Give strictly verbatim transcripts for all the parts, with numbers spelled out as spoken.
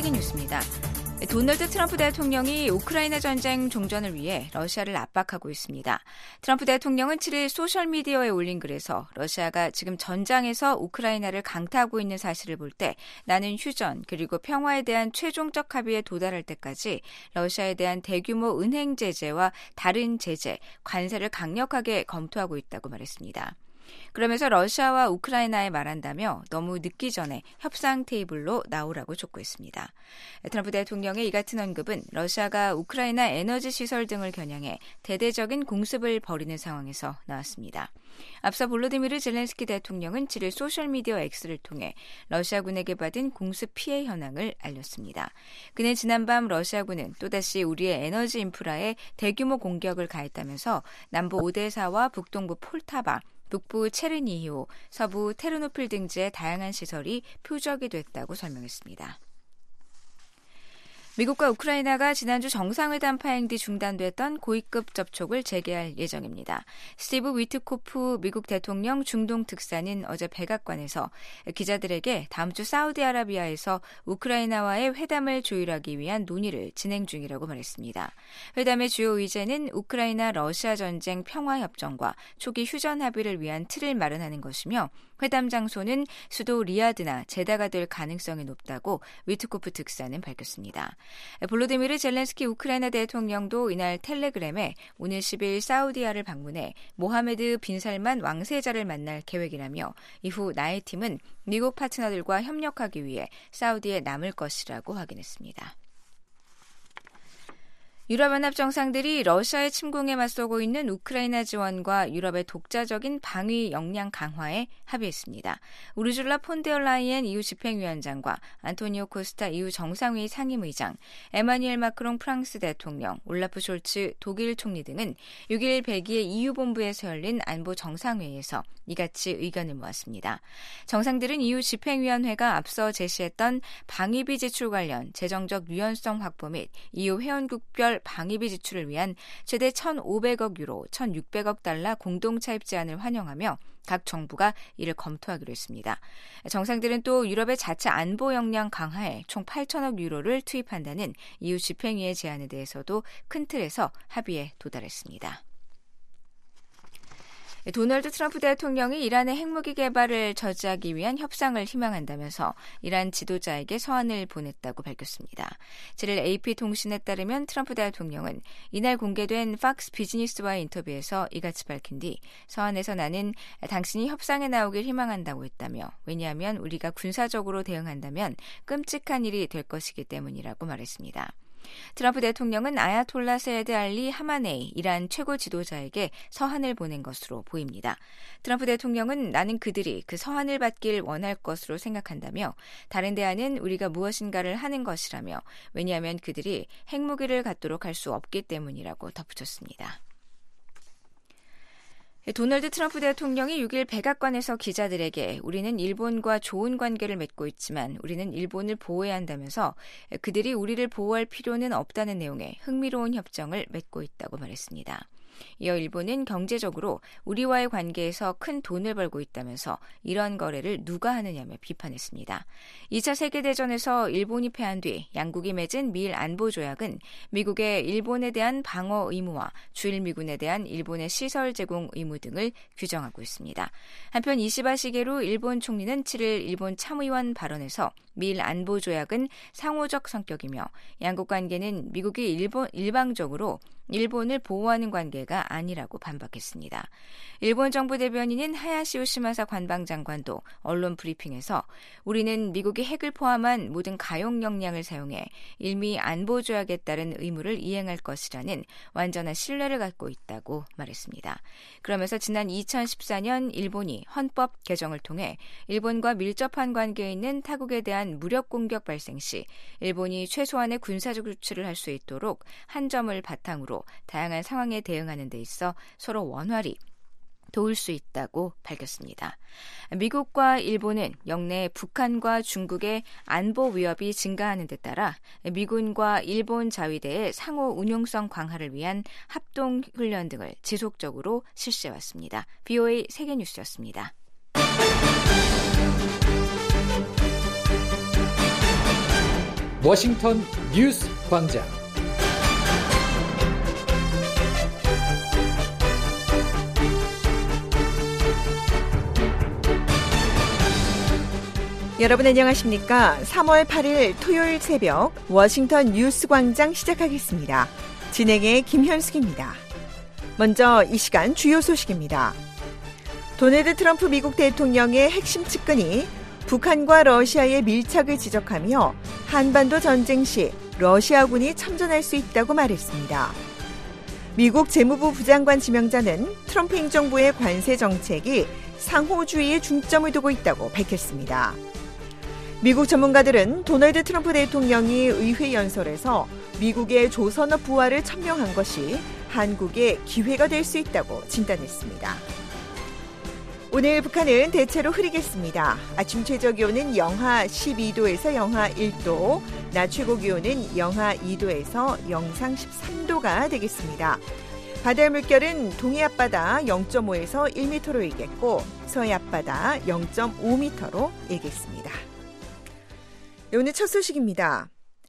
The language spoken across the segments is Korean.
세계뉴스입니다. 도널드 트럼프 대통령이 우크라이나 전쟁 종전을 위해 러시아를 압박하고 있습니다. 트럼프 대통령은 칠일 소셜미디어에 올린 글에서 러시아가 지금 전장에서 우크라이나를 강타하고 있는 사실을 볼 때 나는 휴전 그리고 평화에 대한 최종적 합의에 도달할 때까지 러시아에 대한 대규모 은행 제재와 다른 제재, 관세를 강력하게 검토하고 있다고 말했습니다. 그러면서 러시아와 우크라이나에 말한다며 너무 늦기 전에 협상 테이블로 나오라고 촉구했습니다. 트럼프 대통령의 이 같은 언급은 러시아가 우크라이나 에너지 시설 등을 겨냥해 대대적인 공습을 벌이는 상황에서 나왔습니다. 앞서 볼로디미르 젤렌스키 대통령은 칠일 소셜미디어 X를 통해 러시아군에게 받은 공습 피해 현황을 알렸습니다. 그는 지난밤 러시아군은 또다시 우리의 에너지 인프라에 대규모 공격을 가했다면서 남부 오데사와 북동부 폴타바, 북부 체르니히오, 서부 테르노필 등지의 다양한 시설이 표적이 됐다고 설명했습니다. 미국과 우크라이나가 지난주 정상회담 파행 뒤 중단됐던 고위급 접촉을 재개할 예정입니다. 스티브 위트코프 미국 대통령 중동 특사는 어제 백악관에서 기자들에게 다음 주 사우디아라비아에서 우크라이나와의 회담을 조율하기 위한 논의를 진행 중이라고 말했습니다. 회담의 주요 의제는 우크라이나 러시아 전쟁 평화협정과 초기 휴전 합의를 위한 틀을 마련하는 것이며 회담 장소는 수도 리야드나 제다가 될 가능성이 높다고 위트코프 특사는 밝혔습니다. 볼로디미르 젤렌스키 우크라이나 대통령도 이날 텔레그램에 오늘 십일 사우디아를 방문해 모하메드 빈살만 왕세자를 만날 계획이라며 이후 나의 팀은 미국 파트너들과 협력하기 위해 사우디에 남을 것이라고 확인했습니다. 유럽연합 정상들이 러시아의 침공에 맞서고 있는 우크라이나 지원과 유럽의 독자적인 방위 역량 강화에 합의했습니다. 우르줄라 폰데얼라이엔 이유 집행위원장과 안토니오 코스타 이유 정상회의 상임의장, 에마뉘엘 마크롱 프랑스 대통령, 올라프 숄츠 독일 총리 등은 육일 벨기에 이유 본부에서 열린 안보 정상회의에서 이같이 의견을 모았습니다. 정상들은 이유 집행위원회가 앞서 제시했던 방위비 지출 관련 재정적 유연성 확보 및 이유 회원국별 방위비 지출을 위한 최대 천오백억 유로, 천육백억 달러 공동 차입 제안을 환영하며 각 정부가 이를 검토하기로 했습니다. 정상들은 또 유럽의 자체 안보 역량 강화에 총 팔천억 유로를 투입한다는 이유 집행위의 제안에 대해서도 큰 틀에서 합의에 도달했습니다. 도널드 트럼프 대통령이 이란의 핵무기 개발을 저지하기 위한 협상을 희망한다면서 이란 지도자에게 서한을 보냈다고 밝혔습니다. 칠일 에이피통신에 따르면 트럼프 대통령은 이날 공개된 팍스 비즈니스와의 인터뷰에서 이같이 밝힌 뒤 서한에서 나는 당신이 협상에 나오길 희망한다고 했다며 왜냐하면 우리가 군사적으로 대응한다면 끔찍한 일이 될 것이기 때문이라고 말했습니다. 트럼프 대통령은 아야톨라 세이드 알리 하마네이 이란 최고 지도자에게 서한을 보낸 것으로 보입니다. 트럼프 대통령은 나는 그들이 그 서한을 받길 원할 것으로 생각한다며 다른 대안은 우리가 무엇인가를 하는 것이라며 왜냐하면 그들이 핵무기를 갖도록 할 수 없기 때문이라고 덧붙였습니다. 도널드 트럼프 대통령이 육일 백악관에서 기자들에게 우리는 일본과 좋은 관계를 맺고 있지만 우리는 일본을 보호해야 한다면서 그들이 우리를 보호할 필요는 없다는 내용의 흥미로운 협정을 맺고 있다고 말했습니다. 이어 일본은 경제적으로 우리와의 관계에서 큰 돈을 벌고 있다면서 이런 거래를 누가 하느냐며 비판했습니다. 이 차 세계대전에서 일본이 패한 뒤 양국이 맺은 미일 안보조약은 미국의 일본에 대한 방어 의무와 주일미군에 대한 일본의 시설 제공 의무 등을 규정하고 있습니다. 한편 이시바 시게루 일본 총리는 칠일 일본 참의원 발언에서 미일 안보조약은 상호적 성격이며 양국 관계는 미국이 일본, 일방적으로 일본을 보호하는 관계가 아니라고 반박했습니다. 일본 정부 대변인인 하야시 요시마사 관방장관도 언론 브리핑에서 우리는 미국이 핵을 포함한 모든 가용 역량을 사용해 일미 안보조약에 따른 의무를 이행할 것이라는 완전한 신뢰를 갖고 있다고 말했습니다. 그러면서 지난 이천십사년 일본이 헌법 개정을 통해 일본과 밀접한 관계에 있는 타국에 대한 무력 공격 발생 시 일본이 최소한의 군사적 조치를 할 수 있도록 한 점을 바탕으로 다양한 상황에 대응하는 데 있어 서로 원활히 도울 수 있다고 밝혔습니다. 미국과 일본은 영내 북한과 중국의 안보 위협이 증가하는 데 따라 미군과 일본 자위대의 상호 운용성 강화를 위한 합동 훈련 등을 지속적으로 실시해왔습니다. 브이오에이 세계뉴스였습니다. 워싱턴 뉴스 광장. 여러분 안녕하십니까? 삼월 팔일 토요일 새벽 워싱턴 뉴스 광장 시작하겠습니다. 진행의 김현숙입니다. 먼저 이 시간 주요 소식입니다. 도널드 트럼프 미국 대통령의 핵심 측근이 북한과 러시아의 밀착을 지적하며 한반도 전쟁 시 러시아군이 참전할 수 있다고 말했습니다. 미국 재무부 부장관 지명자는 트럼프 행정부의 관세 정책이 상호주의에 중점을 두고 있다고 밝혔습니다. 미국 전문가들은 도널드 트럼프 대통령이 의회 연설에서 미국의 조선업 부활을 천명한 것이 한국의 기회가 될 수 있다고 진단했습니다. 오늘 북한은 대체로 흐리겠습니다. 아침 최저 기온은 영하 십이도에서 영하 일도, 낮 최고 기온은 영하 이도에서 영상 십삼도가 되겠습니다. 바다의 물결은 동해 앞바다 영점오에서 일 미터로 일겠고 서해 앞바다 영점오 미터로 일겠습니다. 오늘 첫 소식입니다.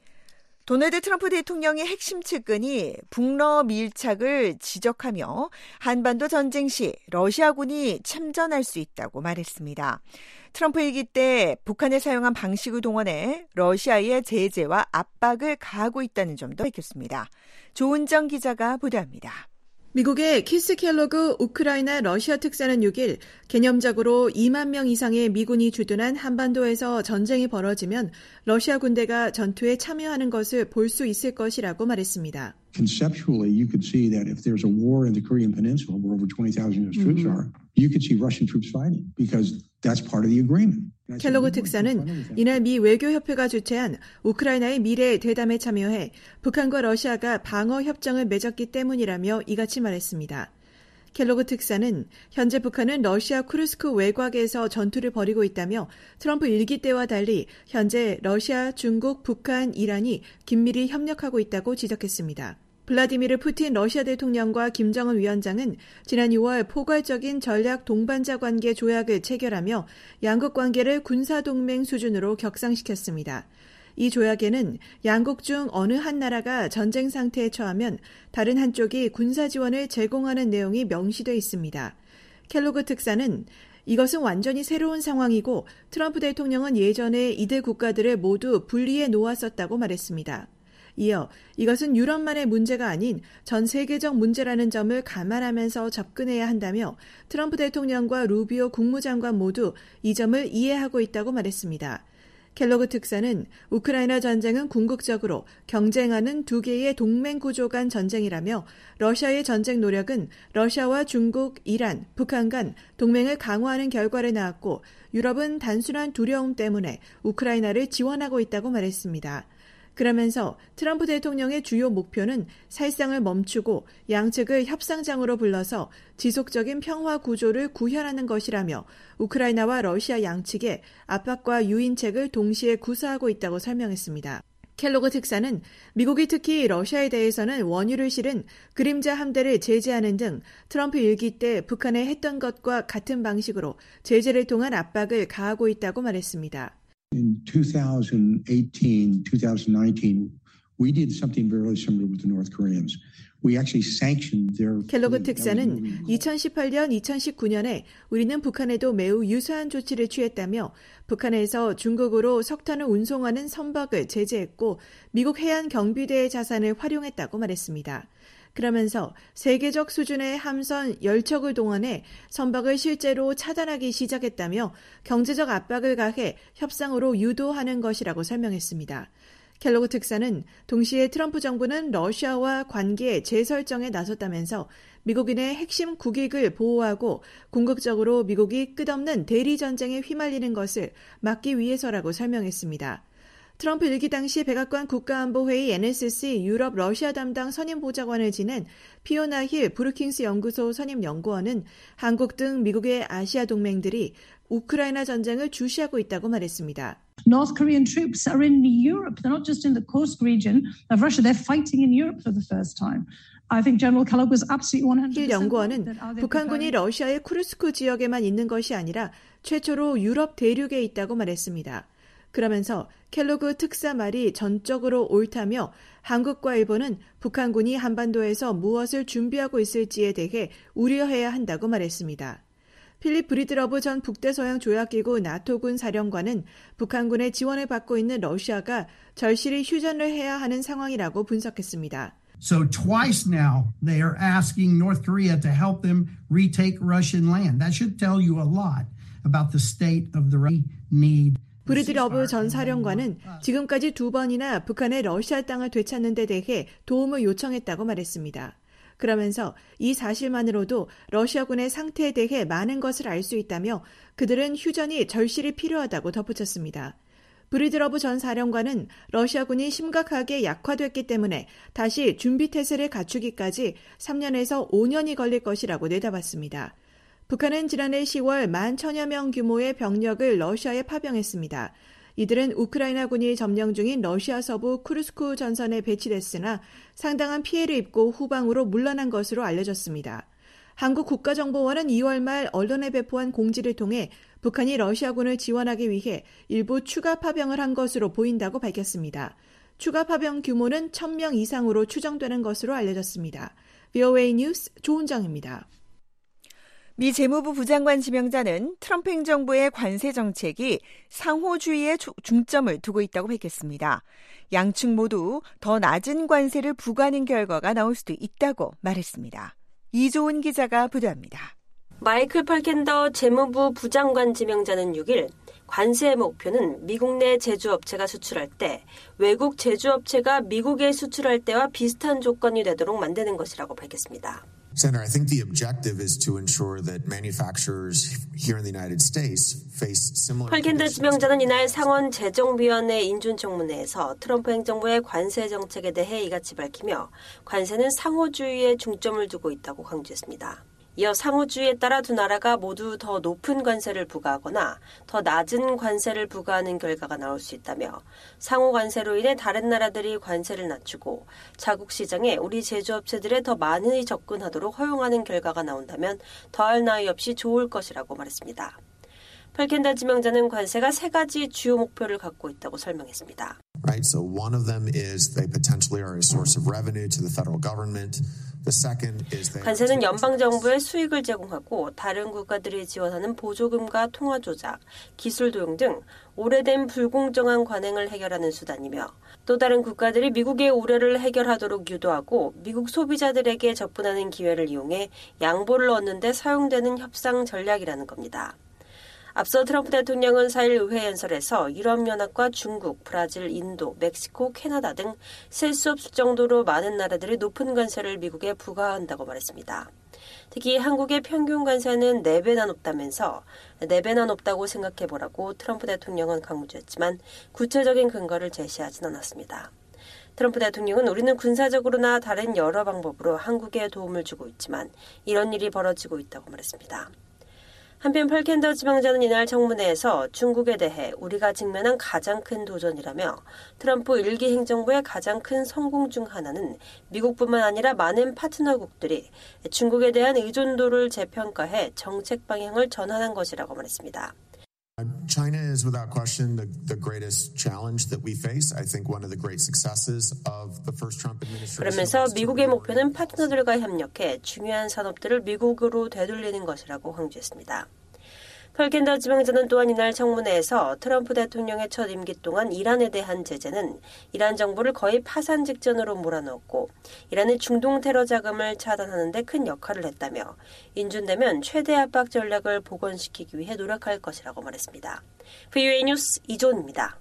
도널드 트럼프 대통령의 핵심 측근이 북러 밀착을 지적하며 한반도 전쟁 시 러시아군이 참전할 수 있다고 말했습니다. 트럼프 일기 때 북한에 사용한 방식을 동원해 러시아의 제재와 압박을 가하고 있다는 점도 밝혔습니다. 조은정 기자가 보도합니다. 미국의 키스 켈로그 우크라이나 러시아 특사는 육일 개념적으로 이만 명 이상의 미군이 주둔한 한반도에서 전쟁이 벌어지면 러시아 군대가 전투에 참여하는 것을 볼 수 있을 것이라고 말했습니다. Conceptually, you could see that if there's a war in the Korean Peninsula where over twenty thousand U S troops are, you could see Russian troops fighting because that's part of the agreement. 켈로그 특사는 이날 미 외교협회가 주최한 우크라이나의 미래 대담에 참여해 북한과 러시아가 방어 협정을 맺었기 때문이라며 이같이 말했습니다. 켈로그 특사는 현재 북한은 러시아 쿠르스크 외곽에서 전투를 벌이고 있다며 트럼프 일기 때와 달리 현재 러시아, 중국, 북한, 이란이 긴밀히 협력하고 있다고 지적했습니다. 블라디미르 푸틴 러시아 대통령과 김정은 위원장은 지난 유월 포괄적인 전략 동반자 관계 조약을 체결하며 양국 관계를 군사동맹 수준으로 격상시켰습니다. 이 조약에는 양국 중 어느 한 나라가 전쟁 상태에 처하면 다른 한쪽이 군사 지원을 제공하는 내용이 명시되어 있습니다. 켈로그 특사는 이것은 완전히 새로운 상황이고 트럼프 대통령은 예전에 이들 국가들을 모두 분리해 놓았었다고 말했습니다. 이어 이것은 유럽만의 문제가 아닌 전 세계적 문제라는 점을 감안하면서 접근해야 한다며 트럼프 대통령과 루비오 국무장관 모두 이 점을 이해하고 있다고 말했습니다. 켈로그 특사는 우크라이나 전쟁은 궁극적으로 경쟁하는 두 개의 동맹 구조 간 전쟁이라며 러시아의 전쟁 노력은 러시아와 중국, 이란, 북한 간 동맹을 강화하는 결과를 낳았고 유럽은 단순한 두려움 때문에 우크라이나를 지원하고 있다고 말했습니다. 그러면서 트럼프 대통령의 주요 목표는 살상을 멈추고 양측을 협상장으로 불러서 지속적인 평화 구조를 구현하는 것이라며 우크라이나와 러시아 양측에 압박과 유인책을 동시에 구사하고 있다고 설명했습니다. 켈로그 특사는 미국이 특히 러시아에 대해서는 원유를 실은 그림자 함대를 제재하는 등 트럼프 일기 때 북한에 했던 것과 같은 방식으로 제재를 통한 압박을 가하고 있다고 말했습니다. In twenty eighteen, twenty nineteen, we did something very similar with the North Koreans. We actually sanctioned their. 켈로그 특사는 이천십팔년, 이천십구년에 우리는 북한에도 매우 유사한 조치를 취했다며 북한에서 중국으로 석탄을 운송하는 선박을 제재했고 미국 해안 경비대의 자산을 활용했다고 말했습니다. 그러면서 세계적 수준의 함선 열 척을 동원해 선박을 실제로 차단하기 시작했다며 경제적 압박을 가해 협상으로 유도하는 것이라고 설명했습니다. 켈로그 특사는 동시에 트럼프 정부는 러시아와 관계 재설정에 나섰다면서 미국인의 핵심 국익을 보호하고 궁극적으로 미국이 끝없는 대리전쟁에 휘말리는 것을 막기 위해서라고 설명했습니다. 트럼프 일기 당시 백악관 국가안보회의 엔에스씨 유럽 러시아 담당 선임보좌관을 지낸 피오나 힐 브루킹스 연구소 선임연구원은 한국 등 미국의 아시아 동맹들이 우크라이나 전쟁을 주시하고 있다고 말했습니다. North Korean troops are in Europe. They're not just in the Kursk region of Russia. They're fighting in Europe for the first time. I think General Kellogg was absolutely one hundred percent. 힐 연구원은 북한군이 러시아의 쿠르스크 지역에만 있는 것이 아니라 최초로 유럽 대륙에 있다고 말했습니다. 그러면서 켈로그 특사 말이 전적으로 옳다며 한국과 일본은 북한군이 한반도에서 무엇을 준비하고 있을지에 대해 우려해야 한다고 말했습니다. 필립 브리드러브 전 북대서양 조약기구 나토군 사령관은 북한군의 지원을 받고 있는 러시아가 절실히 휴전을 해야 하는 상황이라고 분석했습니다. So twice now they are asking North Korea to help them retake Russian land. That should tell you a lot about the state of the need. 브리드러브 전 사령관은 지금까지 두 번이나 북한의 러시아 땅을 되찾는 데 대해 도움을 요청했다고 말했습니다. 그러면서 이 사실만으로도 러시아군의 상태에 대해 많은 것을 알 수 있다며 그들은 휴전이 절실히 필요하다고 덧붙였습니다. 브리드러브 전 사령관은 러시아군이 심각하게 약화됐기 때문에 다시 준비태세를 갖추기까지 삼 년에서 오 년이 걸릴 것이라고 내다봤습니다. 북한은 지난해 시월 만 천여 명 규모의 병력을 러시아에 파병했습니다. 이들은 우크라이나군이 점령 중인 러시아 서부 쿠르스크 전선에 배치됐으나 상당한 피해를 입고 후방으로 물러난 것으로 알려졌습니다. 한국 국가정보원은 이월 말 언론에 배포한 공지를 통해 북한이 러시아군을 지원하기 위해 일부 추가 파병을 한 것으로 보인다고 밝혔습니다. 추가 파병 규모는 천 명 이상으로 추정되는 것으로 알려졌습니다. 브이오에이 뉴스 조은정입니다. 미 재무부 부장관 지명자는 트럼프 행정부의 관세 정책이 상호주의에 중점을 두고 있다고 밝혔습니다. 양측 모두 더 낮은 관세를 부과하는 결과가 나올 수도 있다고 말했습니다. 이조은 기자가 보도합니다. 마이클 펄켄더 재무부 부장관 지명자는 육 일 관세의 목표는 미국 내 제조업체가 수출할 때 외국 제조업체가 미국에 수출할 때와 비슷한 조건이 되도록 만드는 것이라고 밝혔습니다. Senator, I think the objective is to ensure that manufacturers here in the United States face similar. 펄켄더 지명자는 이날 상원 재정위원회 인준청문회에서 트럼프 행정부의 관세 정책에 대해 이같이 밝히며 관세는 상호주의에 중점을 두고 있다고 강조했습니다. 이어 상호주의에 따라 두 나라가 모두 더 높은 관세를 부과하거나 더 낮은 관세를 부과하는 결과가 나올 수 있다며 상호 관세로 인해 다른 나라들이 관세를 낮추고 자국 시장에 우리 제조업체들에 더 많이 접근하도록 허용하는 결과가 나온다면 더할 나위 없이 좋을 것이라고 말했습니다. 펄켄더 지명자는 관세가 세 가지 주요 목표를 갖고 있다고 설명했습니다. Right, so one of them is they potentially are a source of revenue to the federal government. The second is they 관세는 연방 정부에 수익을 제공하고 다른 국가들이 지원하는 보조금과 통화 조작, 기술 도용 등 오래된 불공정한 관행을 해결하는 수단이며 또 다른 국가들이 미국의 우려를 해결하도록 유도하고 미국 소비자들에게 접근하는 기회를 이용해 양보를 얻는 데 사용되는 협상 전략이라는 겁니다. 앞서 트럼프 대통령은 사 일 의회 연설에서 유럽연합과 중국, 브라질, 인도, 멕시코, 캐나다 등 셀 수 없을 정도로 많은 나라들이 높은 관세를 미국에 부과한다고 말했습니다. 특히 한국의 평균 관세는 네 배나 높다면서 네 배나 높다고 생각해보라고 트럼프 대통령은 강조했지만 구체적인 근거를 제시하진 않았습니다. 트럼프 대통령은 우리는 군사적으로나 다른 여러 방법으로 한국에 도움을 주고 있지만 이런 일이 벌어지고 있다고 말했습니다. 한편 펄켄더 지명자는 이날 청문회에서 중국에 대해 우리가 직면한 가장 큰 도전이라며 트럼프 일 기 행정부의 가장 큰 성공 중 하나는 미국뿐만 아니라 많은 파트너국들이 중국에 대한 의존도를 재평가해 정책 방향을 전환한 것이라고 말했습니다. China is without question the, the greatest challenge that we face. I think one of the great successes of the first Trump administration. 그러면서 미국의 목표는 파트너들과 협력해 중요한 산업들을 미국으로 되돌리는 것이라고 강조했습니다. 펄켄더 지명자는 또한 이날 청문회에서 트럼프 대통령의 첫 임기 동안 이란에 대한 제재는 이란 정부를 거의 파산 직전으로 몰아넣었고 이란의 중동 테러 자금을 차단하는 데 큰 역할을 했다며 인준되면 최대 압박 전략을 복원시키기 위해 노력할 것이라고 말했습니다. 브이오에이 뉴스 이조은입니다.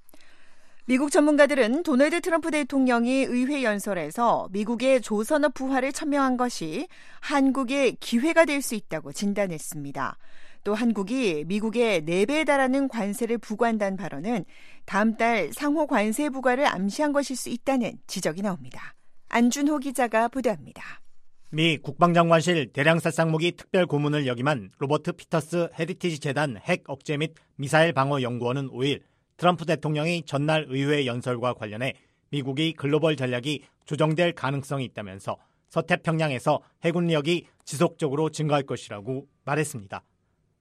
미국 전문가들은 도널드 트럼프 대통령이 의회 연설에서 미국의 조선업 부활을 천명한 것이 한국의 기회가 될 수 있다고 진단했습니다. 또 한국이 미국의 네 배에 달하는 관세를 부과한다는 발언은 다음 달 상호 관세 부과를 암시한 것일 수 있다는 지적이 나옵니다. 안준호 기자가 보도합니다. 미 국방장관실 대량살상무기 특별고문을 역임한 로버트 피터스 헤리티지 재단 핵 억제 및 미사일 방어 연구원은 오 일 트럼프 대통령이 전날 의회 연설과 관련해 미국이 글로벌 전략이 조정될 가능성이 있다면서 서태평양에서 해군력이 지속적으로 증가할 것이라고 말했습니다.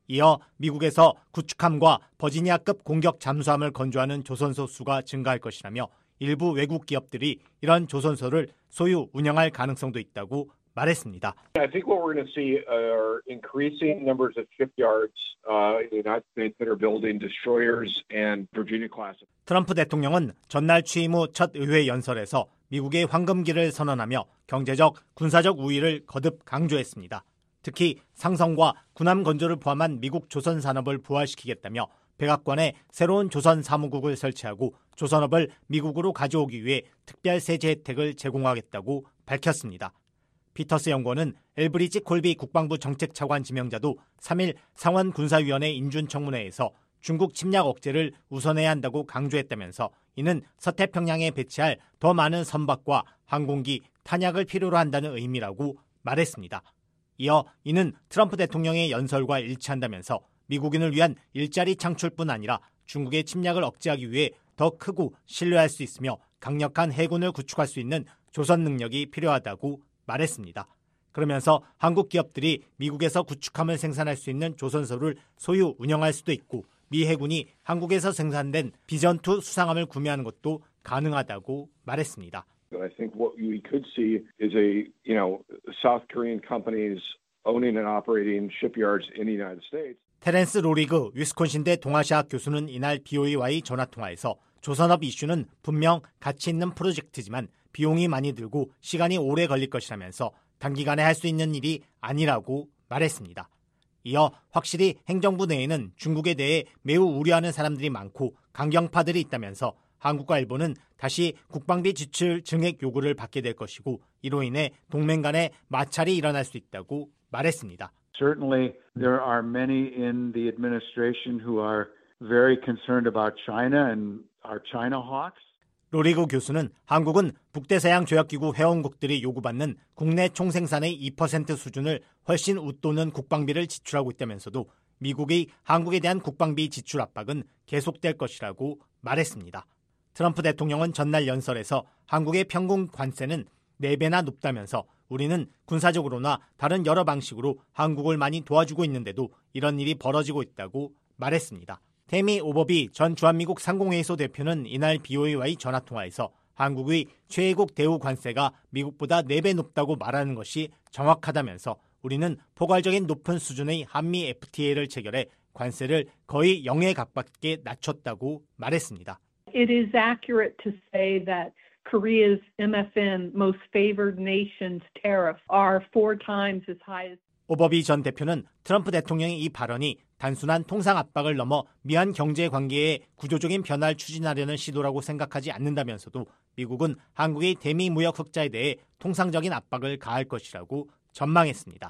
이어 미국에서 구축함과 버지니아급 공격 잠수함을 건조하는 조선소 수가 증가할 것이라며 일부 외국 기업들이 이런 조선소를 소유 운영할 가능성도 있다고 말했습니다. I think what we're going to see are increasing numbers of shipyards uh, in the United States that are building destroyers and Virginia class. 트럼프 대통령은 전날 취임 후 첫 의회 연설에서 미국의 황금기를 선언하며 경제적, 군사적 우위를 거듭 강조했습니다. 특히 상성과 군함 건조를 포함한 미국 조선 산업을 부활시키겠다며 백악관에 새로운 조선 사무국을 설치하고 조선업을 미국으로 가져오기 위해 특별 세제 혜택을 제공하겠다고 밝혔습니다. 피터스 연구원은 엘브리지 콜비 국방부 정책차관 지명자도 삼 일 상원군사위원회 인준청문회에서 중국 침략 억제를 우선해야 한다고 강조했다면서 이는 서태평양에 배치할 더 많은 선박과 항공기, 탄약을 필요로 한다는 의미라고 말했습니다. 이어 이는 트럼프 대통령의 연설과 일치한다면서 미국인을 위한 일자리 창출뿐 아니라 중국의 침략을 억제하기 위해 더 크고 신뢰할 수 있으며 강력한 해군을 구축할 수 있는 조선 능력이 필요하다고 말했습니다. 그러면서 한국 기업들이 미국에서 구축함을 생산할 수 있는 조선소를 소유 운영할 수도 있고 미 해군이 한국에서 생산된 비전투 수상함을 구매하는 것도 가능하다고 말했습니다. I think what we could see is a, you know, South Korean companies owning and operating shipyards in the United States. 테렌스 로리그 위스콘신대 동아시아학 교수는 이날 비오이와의 전화통화에서 조선업 이슈는 분명 가치 있는 프로젝트지만 비용이 많이 들고 시간이 오래 걸릴 것이라면서 단기간에 할 수 있는 일이 아니라고 말했습니다. 이어 확실히 행정부 내에는 중국에 대해 매우 우려하는 사람들이 많고 강경파들이 있다면서 한국과 일본은 다시 국방비 지출 증액 요구를 받게 될 것이고 이로 인해 동맹 간의 마찰이 일어날 수 있다고 말했습니다. Certainly there are many in the administration who are very concerned about China and our China hawks. 로리그 교수는 한국은 북대서양 조약기구 회원국들이 요구받는 국내 총생산의 이 퍼센트 수준을 훨씬 웃도는 국방비를 지출하고 있다면서도 미국이 한국에 대한 국방비 지출 압박은 계속될 것이라고 말했습니다. 트럼프 대통령은 전날 연설에서 한국의 평균 관세는 네 배나 높다면서 우리는 군사적으로나 다른 여러 방식으로 한국을 많이 도와주고 있는데도 이런 일이 벌어지고 있다고 말했습니다. 태미 오버비 전 주한미국 상공회의소 대표는 이날 비오이와의 전화통화에서 한국의 최애국 대우 관세가 미국보다 네 배 높다고 말하는 것이 정확하다면서 우리는 포괄적인 높은 수준의 한미 에프티에이를 체결해 관세를 거의 영에 가깝게 낮췄다고 말했습니다. It is accurate to say that Korea's 엠 에프 엔 Most Favored Nations tariffs are four times as high as 오버비 전 대표는 트럼프 대통령의 이 발언이 단순한 통상 압박을 넘어 미한 경제 관계의 구조적인 변화를 추진하려는 시도라고 생각하지 않는다면서도 미국은 한국의 대미 무역 흑자에 대해 통상적인 압박을 가할 것이라고 전망했습니다.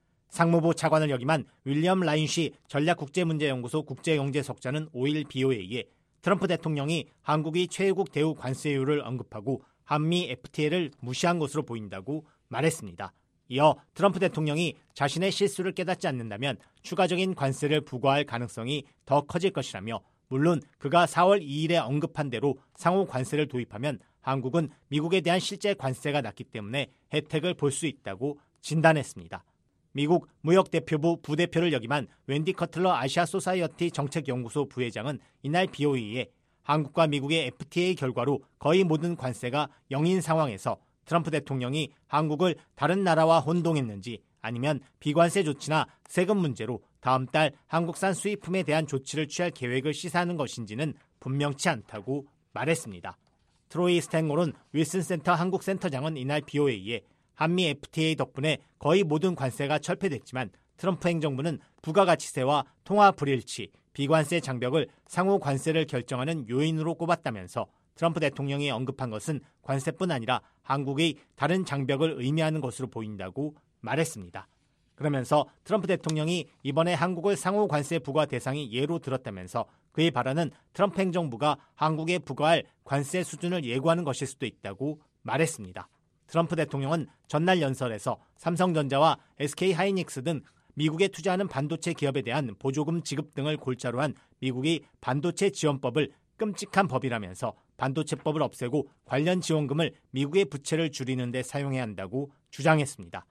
상무부 차관을 역임한 윌리엄 라인시 전략국제문제연구소 국제경제석자는 오 일 비오에이에 트럼프 대통령이 한국이 최애국 대우 관세율을 언급하고 한미 에프티에이를 무시한 것으로 보인다고 말했습니다. 이어 트럼프 대통령이 자신의 실수를 깨닫지 않는다면 추가적인 관세를 부과할 가능성이 더 커질 것이라며 물론 그가 사월 이일에 언급한 대로 상호 관세를 도입하면 한국은 미국에 대한 실제 관세가 낮기 때문에 혜택을 볼 수 있다고 진단했습니다. 미국 무역대표부 부대표를 역임한 웬디 커틀러 아시아 소사이어티 정책연구소 부회장은 이날 비오이에 한국과 미국의 에프티에이 결과로 거의 모든 관세가 영인 상황에서 트럼프 대통령이 한국을 다른 나라와 혼동했는지 아니면 비관세 조치나 세금 문제로 다음 달 한국산 수입품에 대한 조치를 취할 계획을 시사하는 것인지는 분명치 않다고 말했습니다. 트로이 스탠고론 윌슨 센터 한국센터장은 이날 비오에이에 한미 에프티에이 덕분에 거의 모든 관세가 철폐됐지만 트럼프 행정부는 부가가치세와 통화 불일치, 비관세 장벽을 상호 관세를 결정하는 요인으로 꼽았다면서 트럼프 대통령이 언급한 것은 관세뿐 아니라 한국의 다른 장벽을 의미하는 것으로 보인다고 말했습니다. 그러면서 트럼프 대통령이 이번에 한국을 상호 관세 부과 대상이 예로 들었다면서 그의 발언은 트럼프 행정부가 한국에 부과할 관세 수준을 예고하는 것일 수도 있다고 말했습니다. 트럼프 대통령은 전날 연설에서 삼성전자와 에스케이 하이닉스 등 미국에 투자하는 반도체 기업에 대한 보조금 지급 등을 골자로 한 미국의 반도체 지원법을 끔찍한 법이라면서 반도체법을 없애고 관련 지원금을 미국의 부채를 줄이는 데 사용해야 한다고 주장했습니다.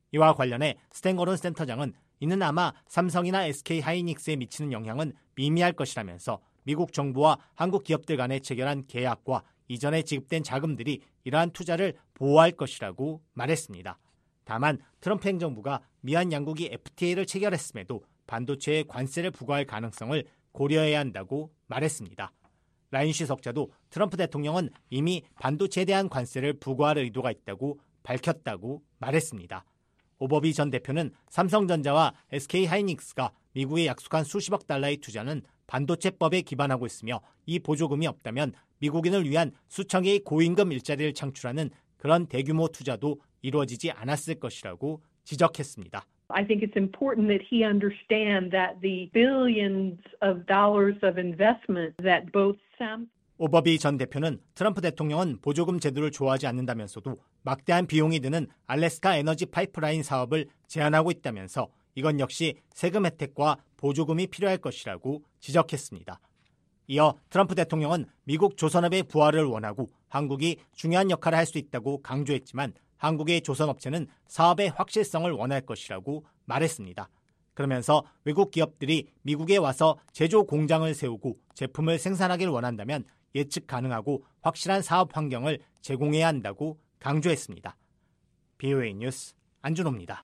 이와 관련해 스탠거론 센터장은 이는 아마 삼성이나 에스케이하이닉스에 미치는 영향은 미미할 것이라면서 미국 정부와 한국 기업들 간에 체결한 계약과 이전에 지급된 자금들이 이러한 투자를 보호할 것이라고 말했습니다. 다만 트럼프 행정부가 미한 양국이 에프티에이를 체결했음에도 반도체에 관세를 부과할 가능성을 고려해야 한다고 말했습니다. 라인시 석자도 트럼프 대통령은 이미 반도체에 대한 관세를 부과할 의도가 있다고 밝혔다고 말했습니다. 오버비 전 대표는 삼성전자와 에스케이하이닉스가 미국에 약속한 수십억 달러의 투자는 반도체법에 기반하고 있으며 이 보조금이 없다면 미국인을 위한 수천 개의 고임금 일자리를 창출하는 그런 대규모 투자도 이루어지지 않았을 것이라고 지적했습니다. I think it's important that he understand that the billions of dollars of investment that both Sam 오버비 전 대표는 트럼프 대통령은 보조금 제도를 좋아하지 않는다면서도 막대한 비용이 드는 알래스카 에너지 파이프라인 사업을 제안하고 있다면서 이건 역시 세금 혜택과 보조금이 필요할 것이라고 지적했습니다. 이어 트럼프 대통령은 미국 조선업의 부활을 원하고 한국이 중요한 역할을 할 수 있다고 강조했지만 한국의 조선업체는 사업의 확실성을 원할 것이라고 말했습니다. 그러면서 외국 기업들이 미국에 와서 제조 공장을 세우고 제품을 생산하길 원한다면 예측 가능하고 확실한 사업 환경을 제공해야 한다고 강조했습니다. 비오에이 뉴스 안준호입니다.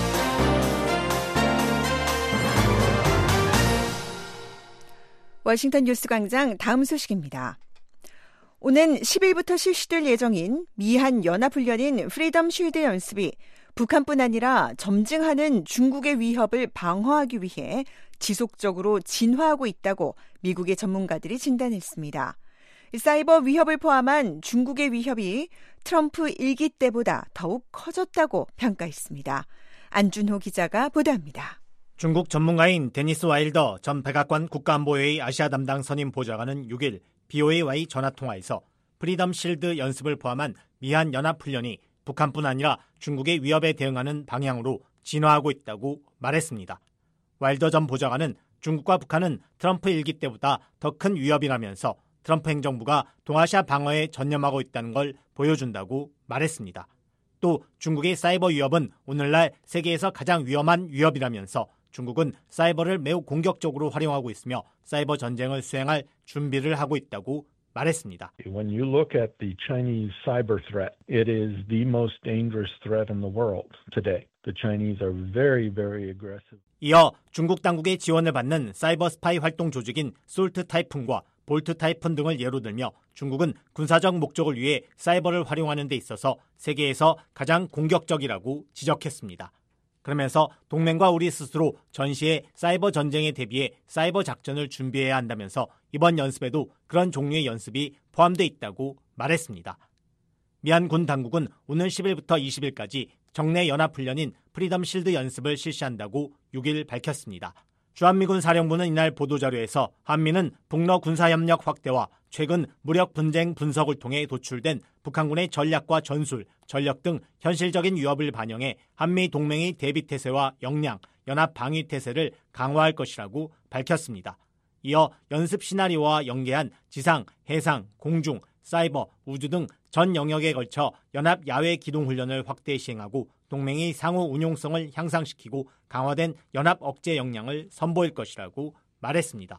워싱턴 뉴스광장 다음 소식입니다. 오는 십 일부터 실시될 예정인 미한 연합훈련인 프리덤 쉴드 연습이 북한뿐 아니라 점증하는 중국의 위협을 방어하기 위해 지속적으로 진화하고 있다고 미국의 전문가들이 진단했습니다. 사이버 위협을 포함한 중국의 위협이 트럼프 일기 때보다 더욱 커졌다고 평가했습니다. 안준호 기자가 보도합니다. 중국 전문가인 데니스 와일더 전 백악관 국가안보회의 아시아 담당 선임 보좌관은 육 일 비오에이와의 전화통화에서 프리덤 실드 연습을 포함한 미한 연합훈련이 북한뿐 아니라 중국의 위협에 대응하는 방향으로 진화하고 있다고 말했습니다. 와일더 전 보좌관은 중국과 북한은 트럼프 일기 때보다 더 큰 위협이라면서 트럼프 행정부가 동아시아 방어에 전념하고 있다는 걸 보여준다고 말했습니다. 또 중국의 사이버 위협은 오늘날 세계에서 가장 위험한 위협이라면서 중국은 사이버를 매우 공격적으로 활용하고 있으며 사이버 전쟁을 수행할 준비를 하고 있다고 말했습니다. When you look at the Chinese cyber threat, it is the most dangerous threat in the world today. The Chinese are very, very aggressive. 이어 중국 당국의 지원을 받는 사이버 스파이 활동 조직인 솔트 타이푼과 볼트 타이푼 등을 예로 들며 중국은 군사적 목적을 위해 사이버를 활용하는 데 있어서 세계에서 가장 공격적이라고 지적했습니다. 그러면서 동맹과 우리 스스로 전시의 사이버 전쟁에 대비해 사이버 작전을 준비해야 한다면서 이번 연습에도 그런 종류의 연습이 포함되어 있다고 말했습니다. 미한 군 당국은 오는 십 일부터 이십 일까지 정례 연합훈련인 프리덤 실드 연습을 실시한다고 육 일 밝혔습니다. 주한미군 사령부는 이날 보도자료에서 한미는 북러 군사협력 확대와 최근 무력 분쟁 분석을 통해 도출된 북한군의 전략과 전술, 전력 등 현실적인 위협을 반영해 한미 동맹의 대비태세와 역량, 연합 방위태세를 강화할 것이라고 밝혔습니다. 이어 연습 시나리오와 연계한 지상, 해상, 공중, 사이버, 우주 등 전 영역에 걸쳐 연합 야외 기동 훈련을 확대 시행하고 동맹의 상호 운용성을 향상시키고 강화된 연합 억제 역량을 선보일 것이라고 말했습니다.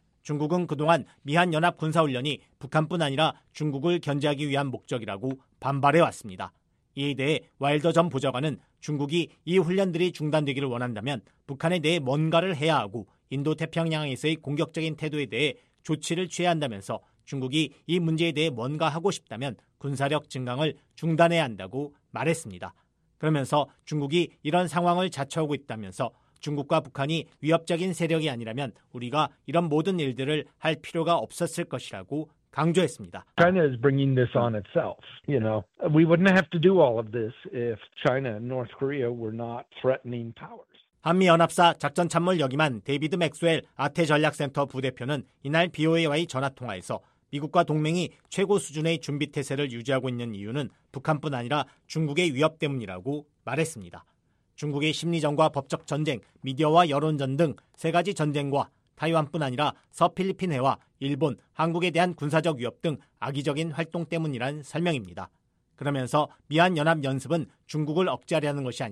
중국은 그동안 미한 연합 군사훈련이 북한뿐 아니라 중국을 견제하기 위한 목적이라고 반발해왔습니다. 이에 대해 와일더 전 보좌관은 중국이 이 훈련들이 중단되기를 원한다면 북한에 대해 뭔가를 해야 하고 인도 태평양에서의 공격적인 태도에 대해 조치를 취해야 한다면서 중국이 이 문제에 대해 뭔가 하고 싶다면 군사력 증강을 중단해야 한다고 말했습니다. 그러면서 중국이 이런 상황을 자처하고 있다면서 중국과 북한이 위협적인 세력이 아니라면 우리가 이런 모든 일들을 할 필요가 없었을 것이라고 강조했습니다. China is bringing this on itself. You know, we wouldn't have to do all of this if China and North Korea were not threatening powers. 한미연합사 작전참모를 역임한 데이비드 맥스웰 아태전략센터 부대표는 이날 비오에이와의 전화통화에서 미국과 동맹이 최고 수준의 준비태세를 유지하고 있는 이유는 북한뿐 아니라 중국의 위협 때문이라고 말했습니다. 중국의 심리전과 법적 전쟁, 미디어와 여론전 등 세 가지 전쟁과 타이완뿐 아니라 서필리핀해와 일본, 한국에 대한 군사적 위협 등 악의적인 활동 때문이란 설명입니다. 그러면서 미한 연합 연습은 중국을 억제하려는 것이 아니라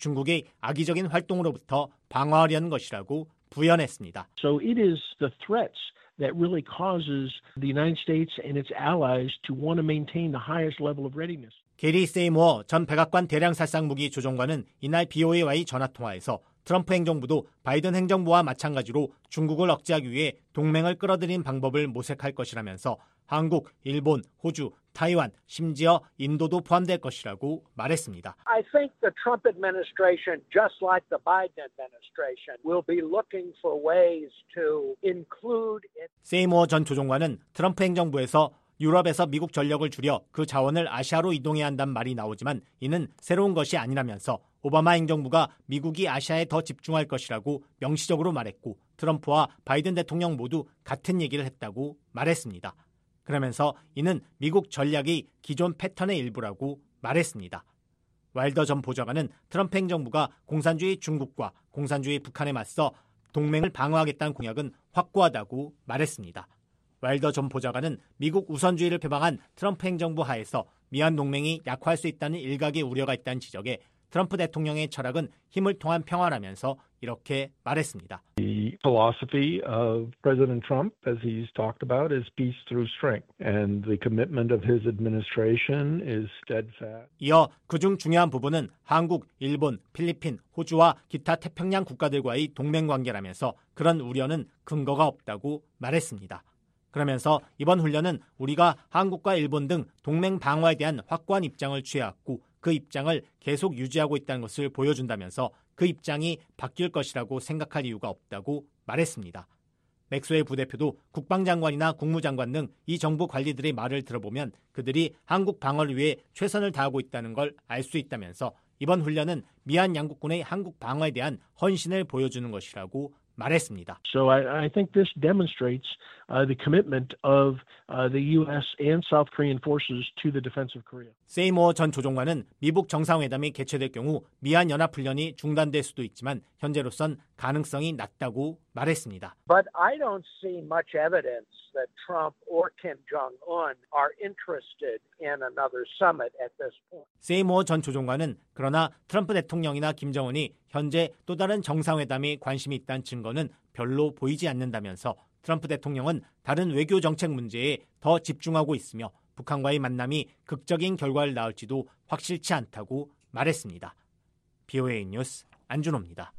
중국의 악의적인 활동으로부터 방어하려는 것이라고 부연했습니다. So it is the threats that really causes the United States and its allies to want to maintain the highest level of readiness. 게리 세이모어 전 백악관 대량살상 무기 조종관은 이날 비오에이와의 전화통화에서 트럼프 행정부도 바이든 행정부와 마찬가지로 중국을 억제하기 위해 동맹을 끌어들인 방법을 모색할 것이라면서 한국, 일본, 호주, 타이완, 심지어 인도도 포함될 것이라고 말했습니다. I think the Trump administration, just like the Biden administration, will be looking for ways to include it. 세이모어 전 조종관은 트럼프 행정부에서 유럽에서 미국 전력을 줄여 그 자원을 아시아로 이동해야 한다는 말이 나오지만 이는 새로운 것이 아니라면서 오바마 행정부가 미국이 아시아에 더 집중할 것이라고 명시적으로 말했고 트럼프와 바이든 대통령 모두 같은 얘기를 했다고 말했습니다. 그러면서 이는 미국 전략의 기존 패턴의 일부라고 말했습니다. 와일더 전 보좌관은 트럼프 행정부가 공산주의 중국과 공산주의 북한에 맞서 동맹을 방어하겠다는 공약은 확고하다고 말했습니다. 와일더 전 보좌관은 미국 우선주의를 표방한 트럼프 행정부 하에서 미한 동맹이 약화할 수 있다는 일각의 우려가 있다는 지적에 트럼프 대통령의 철학은 힘을 통한 평화라면서 이렇게 말했습니다. The philosophy of President Trump, as he's talked about, is peace through strength, and the commitment of his administration is steadfast. 이어 그중 중요한 부분은 한국, 일본, 필리핀, 호주와 기타 태평양 국가들과의 동맹 관계라면서 그런 우려는 근거가 없다고 말했습니다. 그러면서 이번 훈련은 우리가 한국과 일본 등 동맹 방어에 대한 확고한 입장을 취해왔고 그 입장을 계속 유지하고 있다는 것을 보여준다면서 그 입장이 바뀔 것이라고 생각할 이유가 없다고 말했습니다. 맥스웰 부대표도 국방장관이나 국무장관 등 이 정부 관리들의 말을 들어보면 그들이 한국 방어를 위해 최선을 다하고 있다는 걸 알 수 있다면서 이번 훈련은 미한 양국군의 한국 방어에 대한 헌신을 보여주는 것이라고 말했습니다. So I, I think this demonstrates uh, the commitment of uh, the U S and South Korean forces to the defense of Korea. 세이모어 전 조종관은 미북 정상회담이 개최될 경우 미한 연합훈련이 중단될 수도 있지만 현재로선 가능성이 낮다고 말했습니다. But I don't see much evidence that Trump or Kim Jong-un are interested in another summit at this point. 세이모어 전 조종관은 그러나 트럼프 대통령이나 김정은이 현재 또 다른 정상회담에 관심이 있다는 증거는 별로 보이지 않는다면서 트럼프 대통령은 다른 외교 정책 문제에 더 집중하고 있으며 북한과의 만남이 극적인 결과를 낳을지도 확실치 않다고 말했습니다. 비오에이 뉴스 안준호입니다.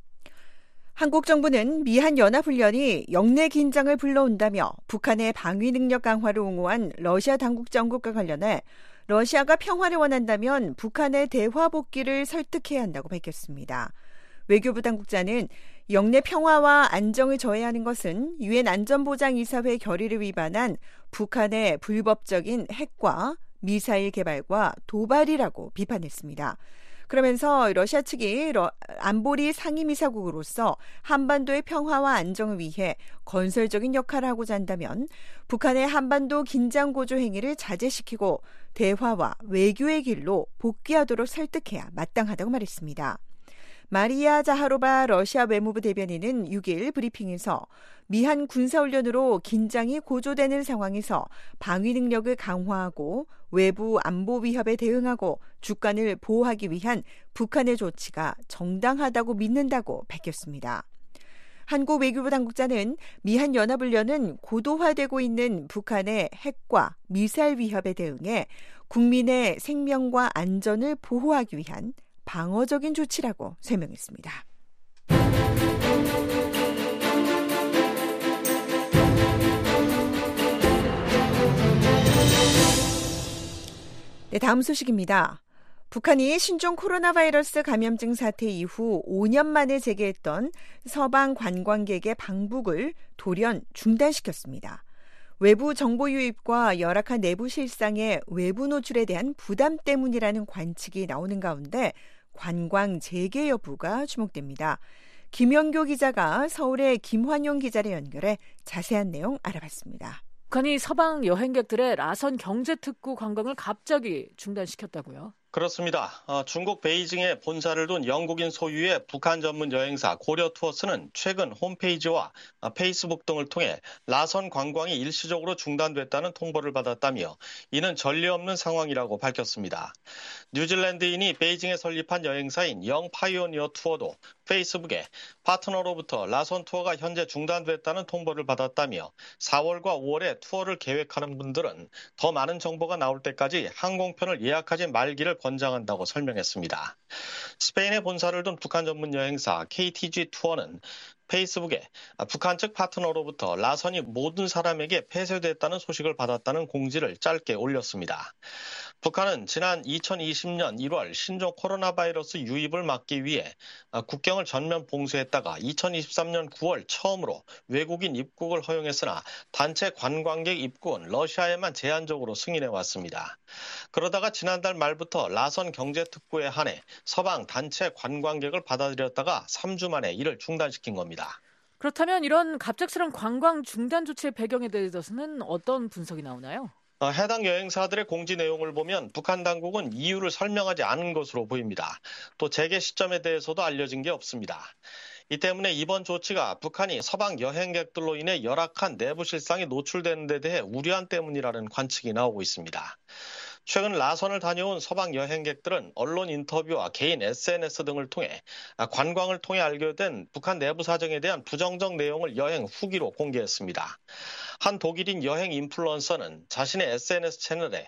한국 정부는 미한 연합훈련이 영내 긴장을 불러온다며 북한의 방위 능력 강화를 옹호한 러시아 당국 정국과 관련해 러시아가 평화를 원한다면 북한의 대화 복귀를 설득해야 한다고 밝혔습니다. 외교부 당국자는 영내 평화와 안정을 저해하는 것은 유엔 안전보장이사회 결의를 위반한 북한의 불법적인 핵과 미사일 개발과 도발이라고 비판했습니다. 그러면서 러시아 측이 안보리 상임이사국으로서 한반도의 평화와 안정을 위해 건설적인 역할을 하고자 한다면 북한의 한반도 긴장 고조 행위를 자제시키고 대화와 외교의 길로 복귀하도록 설득해야 마땅하다고 말했습니다. 마리아 자하로바 러시아 외무부 대변인은 육 일 브리핑에서 미한 군사훈련으로 긴장이 고조되는 상황에서 방위 능력을 강화하고 외부 안보 위협에 대응하고 주권을 보호하기 위한 북한의 조치가 정당하다고 믿는다고 밝혔습니다. 한국 외교부 당국자는 미한 연합훈련은 고도화되고 있는 북한의 핵과 미사일 위협에 대응해 국민의 생명과 안전을 보호하기 위한 방어적인 조치라고 설명했습니다. 네, 다음 소식입니다. 북한이 신종 코로나 바이러스 감염증 사태 이후 오 년 만에 재개했던 서방 관광객의 방북을 돌연 중단시켰습니다. 외부 정보 유입과 열악한 내부 실상의 외부 노출에 대한 부담 때문이라는 관측이 나오는 가운데 관광 재개 여부가 주목됩니다. 김영교 기자가 서울의 김환용 기자를 연결해 자세한 내용 알아봤습니다. 북한이 서방 여행객들의 라선 경제특구 관광을 갑자기 중단시켰다고요? 그렇습니다. 어, 중국 베이징에 본사를 둔 영국인 소유의 북한 전문 여행사 고려투어스는 최근 홈페이지와 페이스북 등을 통해 라선 관광이 일시적으로 중단됐다는 통보를 받았다며 이는 전례 없는 상황이라고 밝혔습니다. 뉴질랜드인이 베이징에 설립한 여행사인 영 파이오니어 투어도 페이스북에 파트너로부터 라선 투어가 현재 중단됐다는 통보를 받았다며 사월과 오월에 투어를 계획하는 분들은 더 많은 정보가 나올 때까지 항공편을 예약하지 말기를 권장한다고 설명했습니다. 스페인에 본사를 둔 북한 전문 여행사 케이티지 투어는 페이스북에 북한 측 파트너로부터 라선이 모든 사람에게 폐쇄됐다는 소식을 받았다는 공지를 짧게 올렸습니다. 북한은 지난 이천이십년 일월 신종 코로나 바이러스 유입을 막기 위해 국경을 전면 봉쇄했다가 이천이십삼년 구월 처음으로 외국인 입국을 허용했으나 단체 관광객 입국은 러시아에만 제한적으로 승인해 왔습니다. 그러다가 지난달 말부터 라선 경제특구에 한해 서방 단체 관광객을 받아들였다가 삼 주 만에 이를 중단시킨 겁니다. 그렇다면 이런 갑작스런 관광 중단 조치의 배경에 대해서는 어떤 분석이 나오나요? 어, 해당 여행사들의 공지 내용을 보면 북한 당국은 이유를 설명하지 않은 것으로 보입니다. 또 재개 시점에 대해서도 알려진 게 없습니다. 이 때문에 이번 조치가 북한이 서방 여행객들로 인해 열악한 내부 실상이 노출되는 데 대해 우려한 때문이라는 관측이 나오고 있습니다. 최근 라선을 다녀온 서방 여행객들은 언론 인터뷰와 개인 에스엔에스 등을 통해 관광을 통해 알게 된 북한 내부 사정에 대한 부정적 내용을 여행 후기로 공개했습니다. 한 독일인 여행 인플루언서는 자신의 에스엔에스 채널에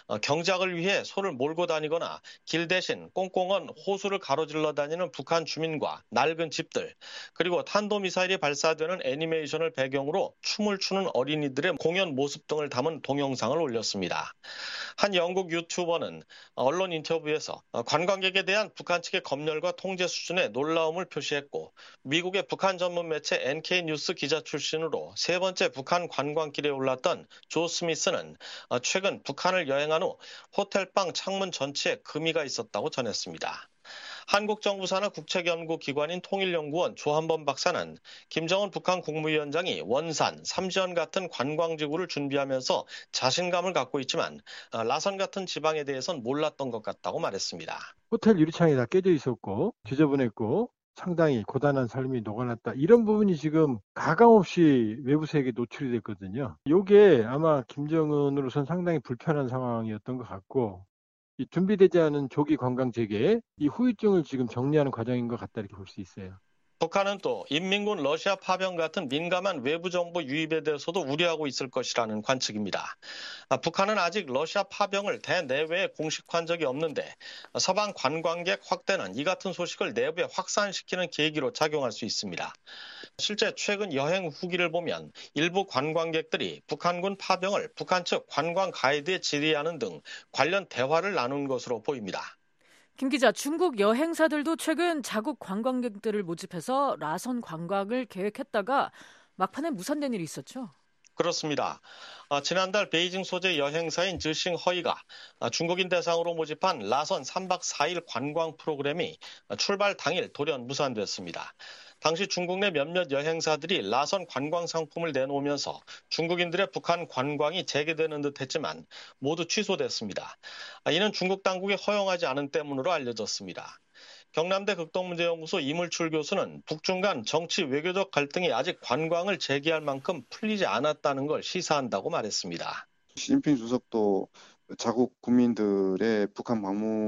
경작을 위해 소를 몰고 다니거나 길 대신 꽁꽁한 호수를 가로질러 다니는 북한 주민과 낡은 집들, 그리고 탄도미사일이 발사되는 애니메이션을 배경으로 춤을 추는 어린이들의 공연 모습 등을 담은 동영상을 올렸습니다. 한 영국 유튜버는 언론 인터뷰에서 관광객에 대한 북한 측의 검열과 통제 수준에 놀라움을 표시했고, 미국의 북한 전문 매체 엔케이 뉴스 기자 출신으로 세 번째 북한 관광길에 올랐던 조 스미스는 최근 북한을 여행한 후 호텔방 창문 전체에 금이가 있었다고 전했습니다. 한국 정부 산하 국책연구기관인 통일연구원 조한범 박사는 김정은 북한 국무위원장이 원산, 삼지연 같은 관광지구를 준비하면서 자신감을 갖고 있지만 라선 같은 지방에 대해선 몰랐던 것 같다고 말했습니다. 호텔 유리창이 다 깨져 있었고 지저분했고 상당히 고단한 삶이 녹아났다. 이런 부분이 지금 가감없이 외부 세계에 노출이 됐거든요. 이게 아마 김정은으로선 상당히 불편한 상황이었던 것 같고, 이 준비되지 않은 조기 관광 재개, 이 후유증을 지금 정리하는 과정인 것 같다 이렇게 볼 수 있어요. 북한은 또 인민군 러시아 파병 같은 민감한 외부 정보 유입에 대해서도 우려하고 있을 것이라는 관측입니다. 북한은 아직 러시아 파병을 대내외에 공식화한 적이 없는데 서방 관광객 확대는 이 같은 소식을 내부에 확산시키는 계기로 작용할 수 있습니다. 실제 최근 여행 후기를 보면 일부 관광객들이 북한군 파병을 북한 측 관광 가이드에 질의하는 등 관련 대화를 나눈 것으로 보입니다. 김 기자, 중국 여행사들도 최근 자국 관광객들을 모집해서 라선 관광을 계획했다가 막판에 무산된 일이 있었죠? 그렇습니다. 아, 지난달 베이징 소재 여행사인 즈싱 허이가 아, 중국인 대상으로 모집한 라선 삼 박 사 일 관광 프로그램이 아, 출발 당일 돌연 무산됐습니다. 당시 중국 내 몇몇 여행사들이 라선 관광 상품을 내놓으면서 중국인들의 북한 관광이 재개되는 듯 했지만 모두 취소됐습니다. 이는 중국 당국이 허용하지 않은 때문으로 알려졌습니다. 경남대 극동문제연구소 이물출 교수는 북중 간 정치 외교적 갈등이 아직 관광을 재개할 만큼 풀리지 않았다는 걸 시사한다고 말했습니다. 시진핑 주석도 자국 국민들의 북한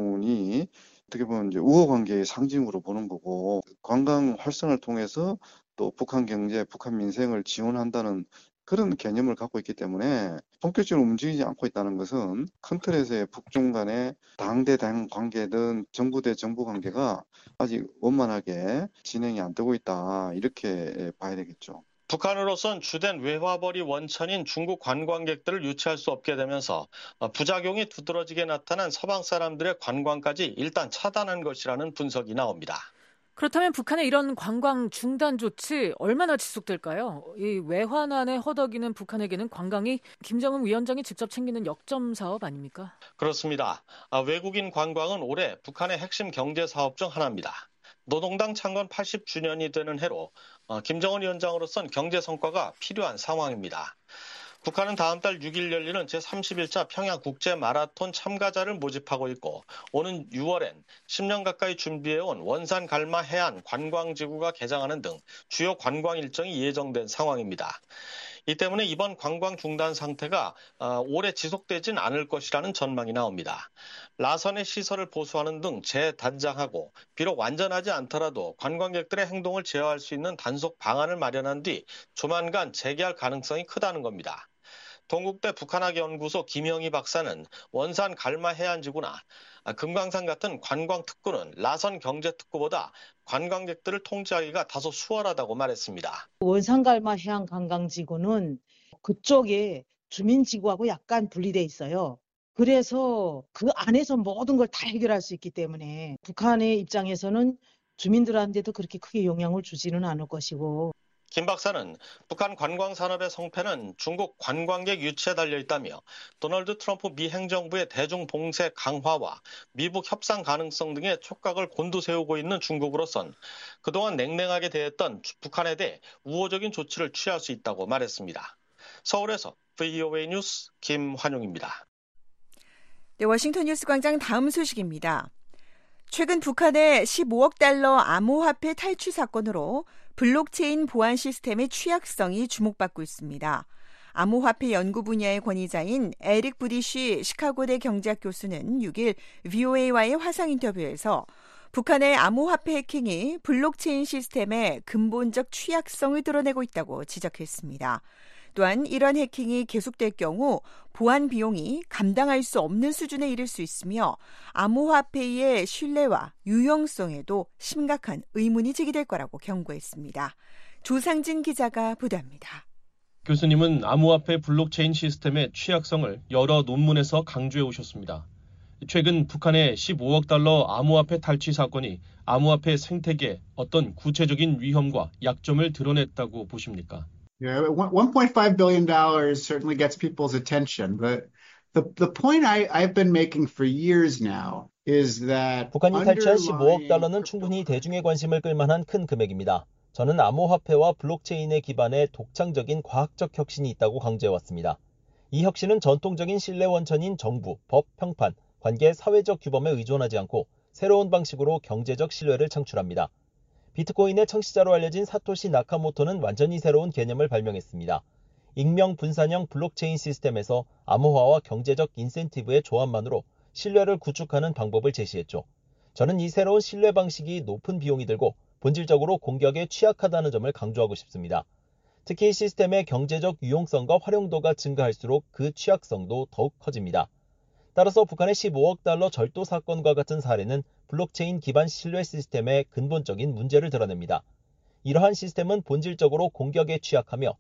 방문이 어떻게 보면 이제 우호 관계의 상징으로 보는 거고, 관광 활성을 통해서 또 북한 경제, 북한 민생을 지원한다는 그런 개념을 갖고 있기 때문에 본격적으로 움직이지 않고 있다는 것은 큰 틀에서의 북중 간의 당 대 당 관계든 정부 대 정부 관계가 아직 원만하게 진행이 안 되고 있다, 이렇게 봐야 되겠죠. 북한으로선 주된 외화벌이 원천인 중국 관광객들을 유치할 수 없게 되면서 부작용이 두드러지게 나타난 서방 사람들의 관광까지 일단 차단한 것이라는 분석이 나옵니다. 그렇다면 북한의 이런 관광 중단 조치 얼마나 지속될까요? 이 외환안에 허덕이는 북한에게는 관광이 김정은 위원장이 직접 챙기는 역점 사업 아닙니까? 그렇습니다. 외국인 관광은 올해 북한의 핵심 경제 사업 중 하나입니다. 노동당 창건 팔십 주년이 되는 해로 김정은 위원장으로선 경제 성과가 필요한 상황입니다. 북한은 다음 달 육 일 열리는 제삼십일 차 평양 국제 마라톤 참가자를 모집하고 있고 오는 유월엔 십 년 가까이 준비해온 원산 갈마 해안 관광지구가 개장하는 등 주요 관광 일정이 예정된 상황입니다. 이 때문에 이번 관광 중단 상태가 오래 지속되진 않을 것이라는 전망이 나옵니다. 라선의 시설을 보수하는 등 재단장하고 비록 완전하지 않더라도 관광객들의 행동을 제어할 수 있는 단속 방안을 마련한 뒤 조만간 재개할 가능성이 크다는 겁니다. 동국대 북한학연구소 김영희 박사는 원산 갈마 해안지구나 금강산 같은 관광 특구는 라선 경제 특구보다 관광객들을 통제하기가 다소 수월하다고 말했습니다. 원산 갈마 해안 관광지구는 그쪽에 주민지구하고 약간 분리돼 있어요. 그래서 그 안에서 모든 걸 다 해결할 수 있기 때문에 북한의 입장에서는 주민들한테도 그렇게 크게 영향을 주지는 않을 것이고. 김 박사는 북한 관광산업의 성패는 중국 관광객 유치에 달려있다며 도널드 트럼프 미 행정부의 대중 봉쇄 강화와 미북 협상 가능성 등의 촉각을 곤두세우고 있는 중국으로선 그동안 냉랭하게 대했던 북한에 대해 우호적인 조치를 취할 수 있다고 말했습니다. 서울에서 브이오에이 뉴스 김환용입니다. 네, 워싱턴 뉴스 광장 다음 소식입니다. 최근 북한의 십오억 달러 암호화폐 탈취 사건으로 블록체인 보안 시스템의 취약성이 주목받고 있습니다. 암호화폐 연구 분야의 권위자인 에릭 부디쉬 시카고대 경제학 교수는 육 일 브이오에이와의 화상 인터뷰에서 북한의 암호화폐 해킹이 블록체인 시스템의 근본적 취약성을 드러내고 있다고 지적했습니다. 또한 이런 해킹이 계속될 경우 보안 비용이 감당할 수 없는 수준에 이를 수 있으며 암호화폐의 신뢰와 유용성에도 심각한 의문이 제기될 거라고 경고했습니다. 조상진 기자가 보도합니다. 교수님은 암호화폐 블록체인 시스템의 취약성을 여러 논문에서 강조해 오셨습니다. 최근 북한의 십오억 달러 암호화폐 탈취 사건이 암호화폐 생태계에 어떤 구체적인 위험과 약점을 드러냈다고 보십니까? Yeah, one point five billion dollars certainly gets people's attention, but the the point I, I've been making for years now is that 북한이 탈취한 십오억 달러는 충분히 대중의 관심을 끌만한 큰 금액입니다. 저는 암호화폐와 블록체인에 기반해 독창적인 과학적 혁신이 있다고 강조해왔습니다. 이 혁신은 전통적인 신뢰 원천인 정부, 법, 평판, 관계, 사회적 규범에 의존하지 않고 새로운 방식으로 경제적 신뢰를 창출합니다. 비트코인의 창시자로 알려진 사토시 나카모토는 완전히 새로운 개념을 발명했습니다. 익명 분산형 블록체인 시스템에서 암호화와 경제적 인센티브의 조합만으로 신뢰를 구축하는 방법을 제시했죠. 저는 이 새로운 신뢰 방식이 높은 비용이 들고 본질적으로 공격에 취약하다는 점을 강조하고 싶습니다. 특히 시스템의 경제적 유용성과 활용도가 증가할수록 그 취약성도 더욱 커집니다. 따라서 북한의 십오억 달러 절도 사건과 같은 사례는 블록체인 기반 신뢰 시스템의 근본적인 문제를 드러냅니다. 이러한 시스템은 본질적으로 공격에 취약하며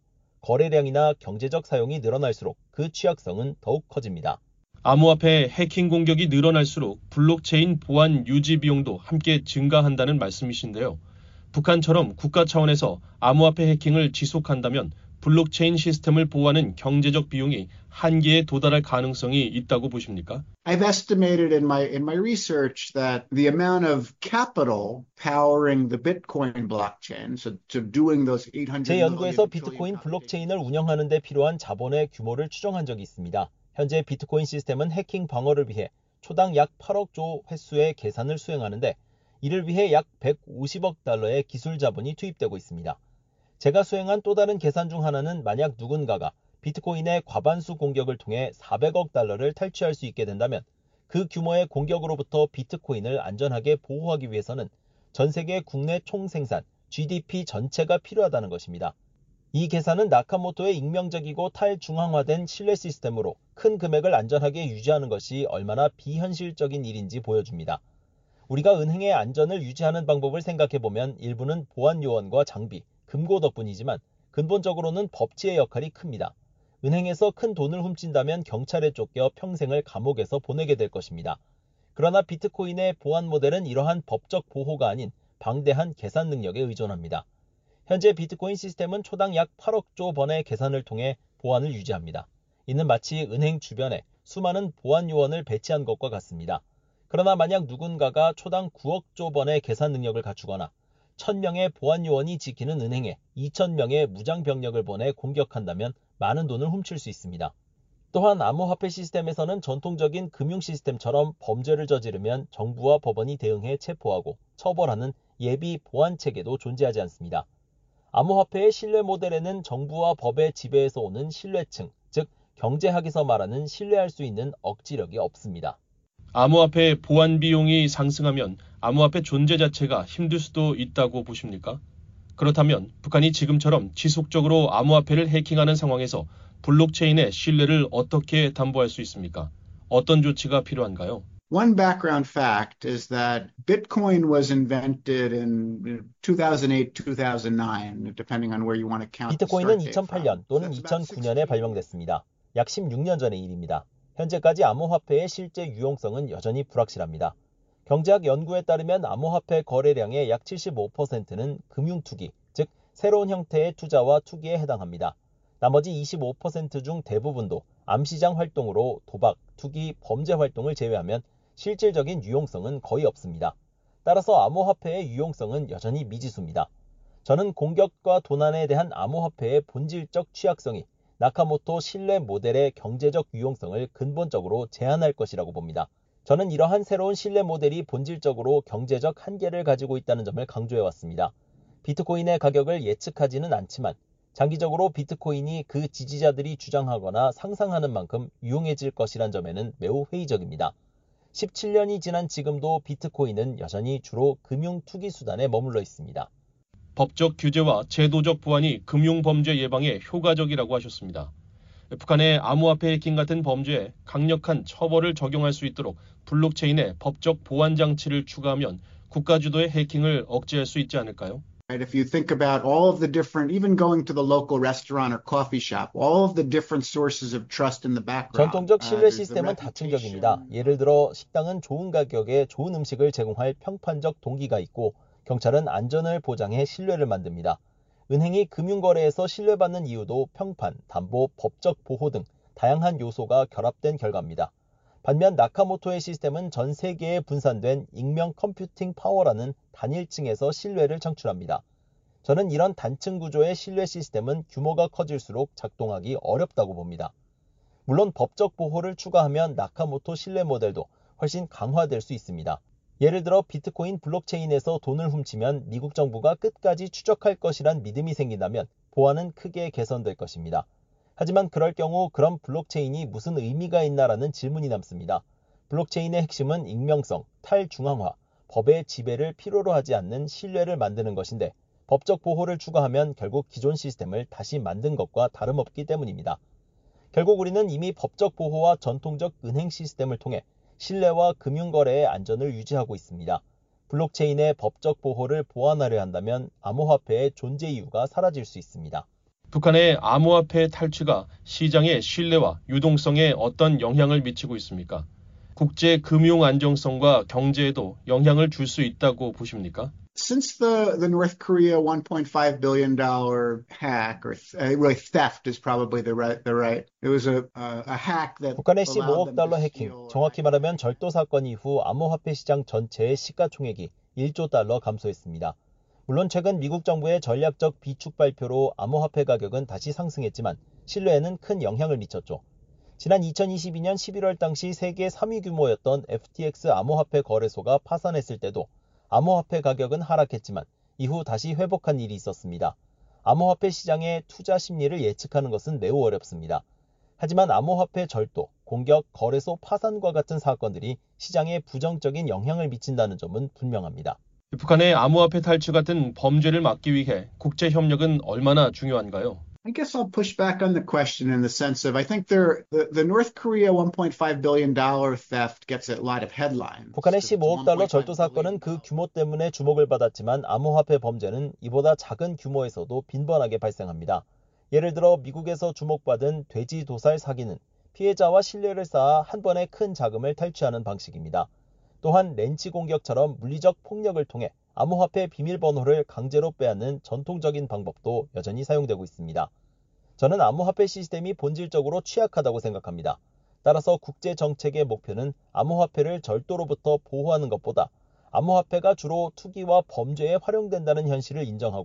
거래량이나 경제적 사용이 늘어날수록 그 취약성은 더욱 커집니다. 암호화폐 해킹 공격이 늘어날수록 블록체인 보안 유지 비용도 함께 증가한다는 말씀이신데요. 북한처럼 국가 차원에서 암호화폐 해킹을 지속한다면 블록체인 시스템을 보호하는 경제적 비용이 한계에 도달할 가능성이 있다고 보십니까? I've estimated in my in my research that the amount of capital powering the Bitcoin blockchain, so to doing those eight hundred 제 연구에서 비트코인 블록체인을 운영하는 데 필요한 자본의 규모를 추정한 적이 있습니다. 현재 비트코인 시스템은 해킹 방어를 위해 초당 약 팔억 조 횟수의 계산을 수행하는데 이를 위해 약 백오십억 달러의 기술 자본이 투입되고 있습니다. 제가 수행한 또 다른 계산 중 하나는 만약 누군가가 비트코인의 과반수 공격을 통해 사백억 달러를 탈취할 수 있게 된다면 그 규모의 공격으로부터 비트코인을 안전하게 보호하기 위해서는 전 세계 국내 총생산, 지디피 전체가 필요하다는 것입니다. 이 계산은 나카모토의 익명적이고 탈중앙화된 신뢰 시스템으로 큰 금액을 안전하게 유지하는 것이 얼마나 비현실적인 일인지 보여줍니다. 우리가 은행의 안전을 유지하는 방법을 생각해보면 일부는 보안 요원과 장비, 금고 덕분이지만 근본적으로는 법치의 역할이 큽니다. 은행에서 큰 돈을 훔친다면 경찰에 쫓겨 평생을 감옥에서 보내게 될 것입니다. 그러나 비트코인의 보안 모델은 이러한 법적 보호가 아닌 방대한 계산 능력에 의존합니다. 현재 비트코인 시스템은 초당 약 팔억 조 번의 계산을 통해 보안을 유지합니다. 이는 마치 은행 주변에 수많은 보안 요원을 배치한 것과 같습니다. 그러나 만약 누군가가 초당 구억 조 번의 계산 능력을 갖추거나 천 명의 보안 요원이 지키는 은행에 이천 명의 무장 병력을 보내 공격한다면 많은 돈을 훔칠 수 있습니다. 또한 암호화폐 시스템에서는 전통적인 금융 시스템처럼 범죄를 저지르면 정부와 법원이 대응해 체포하고 처벌하는 예비 보안 체계도 존재하지 않습니다. 암호화폐의 신뢰 모델에는 정부와 법의 지배에서 오는 신뢰층, 즉 경제학에서 말하는 신뢰할 수 있는 억지력이 없습니다. 암호화폐 보안 비용이 상승하면 암호화폐 존재 자체가 힘들 수도 있다고 보십니까? 그렇다면 북한이 지금처럼 지속적으로 암호화폐를 해킹하는 상황에서 블록체인의 신뢰를 어떻게 담보할 수 있습니까? 어떤 조치가 필요한가요? One background fact is that Bitcoin was invented in two thousand eight, two thousand nine, depending on where you want to count. 비트코인은 이천팔 년 또는 이천구 년에 발명됐습니다. 약 십육 년 전의 일입니다. 현재까지 암호화폐의 실제 유용성은 여전히 불확실합니다. 경제학 연구에 따르면 암호화폐 거래량의 약 칠십오 퍼센트는 금융투기, 즉 새로운 형태의 투자와 투기에 해당합니다. 나머지 이십오 퍼센트 중 대부분도 암시장 활동으로 도박, 투기, 범죄 활동을 제외하면 실질적인 유용성은 거의 없습니다. 따라서 암호화폐의 유용성은 여전히 미지수입니다. 저는 공격과 도난에 대한 암호화폐의 본질적 취약성이 나카모토 신뢰 모델의 경제적 유용성을 근본적으로 제한할 것이라고 봅니다. 저는 이러한 새로운 신뢰 모델이 본질적으로 경제적 한계를 가지고 있다는 점을 강조해왔습니다. 비트코인의 가격을 예측하지는 않지만 장기적으로 비트코인이 그 지지자들이 주장하거나 상상하는 만큼 유용해질 것이란 점에는 매우 회의적입니다. 십칠 년이 지난 지금도 비트코인은 여전히 주로 금융 투기 수단에 머물러 있습니다. 법적 규제와 제도적 보완이 금융범죄 예방에 효과적이라고 하셨습니다. 북한의 암호화폐 해킹 같은 범죄에 강력한 처벌을 적용할 수 있도록 블록체인의 법적 보완 장치를 추가하면 국가 주도의 해킹을 억제할 수 있지 않을까요? If you think about all of the different, even going to the local restaurant or coffee shop, all of the different sources of trust in the background. 전통적 신뢰 시스템은 다층적입니다. 예를 들어 식당은 좋은 가격에 좋은 음식을 제공할 평판적 동기가 있고 경찰은 안전을 보장해 신뢰를 만듭니다. 은행이 금융거래에서 신뢰받는 이유도 평판, 담보, 법적 보호 등 다양한 요소가 결합된 결과입니다. 반면 나카모토의 시스템은 전 세계에 분산된 익명 컴퓨팅 파워라는 단일층에서 신뢰를 창출합니다. 저는 이런 단층 구조의 신뢰 시스템은 규모가 커질수록 작동하기 어렵다고 봅니다. 물론 법적 보호를 추가하면 나카모토 신뢰 모델도 훨씬 강화될 수 있습니다. 예를 들어 비트코인 블록체인에서 돈을 훔치면 미국 정부가 끝까지 추적할 것이란 믿음이 생긴다면 보안은 크게 개선될 것입니다. 하지만 그럴 경우 그런 블록체인이 무슨 의미가 있나라는 질문이 남습니다. 블록체인의 핵심은 익명성, 탈중앙화, 법의 지배를 필요로 하지 않는 신뢰를 만드는 것인데 법적 보호를 추가하면 결국 기존 시스템을 다시 만든 것과 다름없기 때문입니다. 결국 우리는 이미 법적 보호와 전통적 은행 시스템을 통해 신뢰와 금융거래의 안전을 유지하고 있습니다. 블록체인의 법적 보호를 보완하려 한다면 암호화폐의 존재 이유가 사라질 수 있습니다. 북한의 암호화폐 탈취가 시장의 신뢰와 유동성에 어떤 영향을 미치고 있습니까? 국제 금융 안정성과 경제에도 영향을 줄 수 있다고 보십니까? Since the, the North Korea one point five billion dollars hack, or uh, really theft is probably the right, the right. It was a, uh, a hack that 북한의 십오억 달러 해킹, 정확히 말하면 절도 사건 이후 암호화폐 시장 전체의 시가총액이 일조 달러 감소했습니다. 물론 최근 미국 정부의 전략적 비축 발표로 암호화폐 가격은 다시 상승했지만 신뢰에는 큰 영향을 미쳤죠. 지난 이천이십이 년 십일월 당시 세계 삼 위 규모였던 에프티엑스 암호화폐 거래소가 파산했을 때도 암호화폐 가격은 하락했지만 이후 다시 회복한 일이 있었습니다. 암호화폐 시장의 투자 심리를 예측하는 것은 매우 어렵습니다. 하지만 암호화폐 절도, 공격, 거래소 파산과 같은 사건들이 시장에 부정적인 영향을 미친다는 점은 분명합니다. 북한의 암호화폐 탈취 같은 범죄를 막기 위해 국제 협력은 얼마나 중요한가요? I guess I'll push back on the question in the sense of I think there, the, the North Korea one point five billion dollars theft gets a lot of headlines. 북한의 십오억 달러 절도 사건은 그 규모 때문에 주목을 받았지만 암호화폐 범죄는 이보다 작은 규모에서도 빈번하게 발생합니다. 예를 들어 미국에서 주목받은 돼지 도살 사기는 피해자와 신뢰를 쌓아 한 번에 큰 자금을 탈취하는 방식입니다. 또한 렌치 공격처럼 물리적 폭력을 통해 암호화폐 비밀번호를 강제로 빼앗는 전통적인 방법도 여전히 사용되고 있습니다. 저는 암호화폐 시스템이 본질적으로 취약하다고 생각합니다. 따라서 국제정책의 목표는 암호화폐를 절도로부터 보호하는 것보다 암호화폐가 주로 투기와 범죄에 활용된다는 현실을 인정하고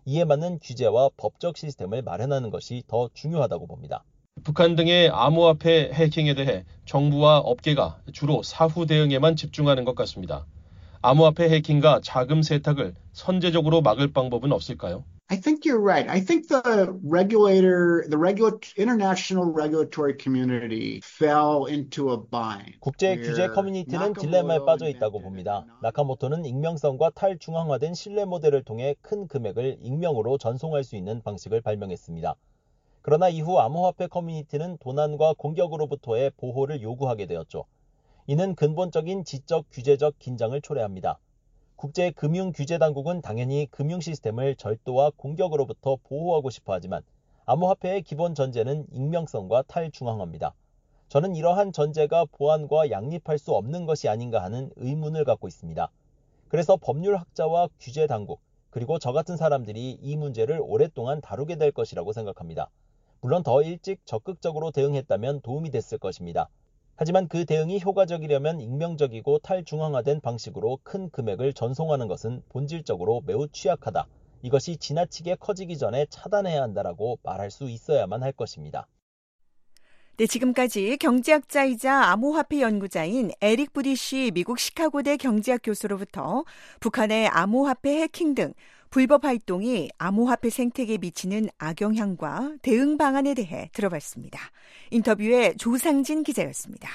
이에 맞는 규제와 법적 시스템을 마련하는 것이 더 중요하다고 봅니다. 북한 등의 암호화폐 해킹에 대해 정부와 업계가 주로 사후 대응에만 집중하는 것 같습니다. 암호화폐 해킹과 자금 세탁을 선제적으로 막을 방법은 없을까요? I think you're right. I think the regulator, the regula- international regulatory community fell into a bind. 국제 규제 커뮤니티는 딜레마에 빠져 있다고 봅니다. 나카모토는 익명성과 탈중앙화된 신뢰 모델을 통해 큰 금액을 익명으로 전송할 수 있는 방식을 발명했습니다. 그러나 이후 암호화폐 커뮤니티는 도난과 공격으로부터의 보호를 요구하게 되었죠. 이는 근본적인 지적 규제적 긴장을 초래합니다. 국제금융규제당국은 당연히 금융 시스템을 절도와 공격으로부터 보호하고 싶어 하지만 암호화폐의 기본 전제는 익명성과 탈중앙화입니다. 저는 이러한 전제가 보안과 양립할 수 없는 것이 아닌가 하는 의문을 갖고 있습니다. 그래서 법률학자와 규제당국, 그리고 저 같은 사람들이 이 문제를 오랫동안 다루게 될 것이라고 생각합니다. 물론 더 일찍 적극적으로 대응했다면 도움이 됐을 것입니다. 하지만 그 대응이 효과적이려면 익명적이고 탈중앙화된 방식으로 큰 금액을 전송하는 것은 본질적으로 매우 취약하다. 이것이 지나치게 커지기 전에 차단해야 한다라고 말할 수 있어야만 할 것입니다. 네, 지금까지 경제학자이자 암호화폐 연구자인 에릭 부디시 미국 시카고대 경제학 교수로부터 북한의 암호화폐 해킹 등 불법 활동이 암호화폐 생태계에 미치는 악영향과 대응 방안에 대해 들어봤습니다. 인터뷰의 조상진 기자였습니다.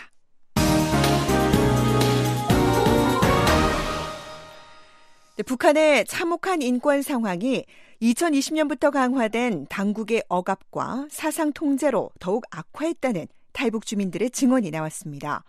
네, 북한의 참혹한 인권 상황이 이천이십 년부터 강화된 당국의 억압과 사상 통제로 더욱 악화했다는 탈북 주민들의 증언이 나왔습니다.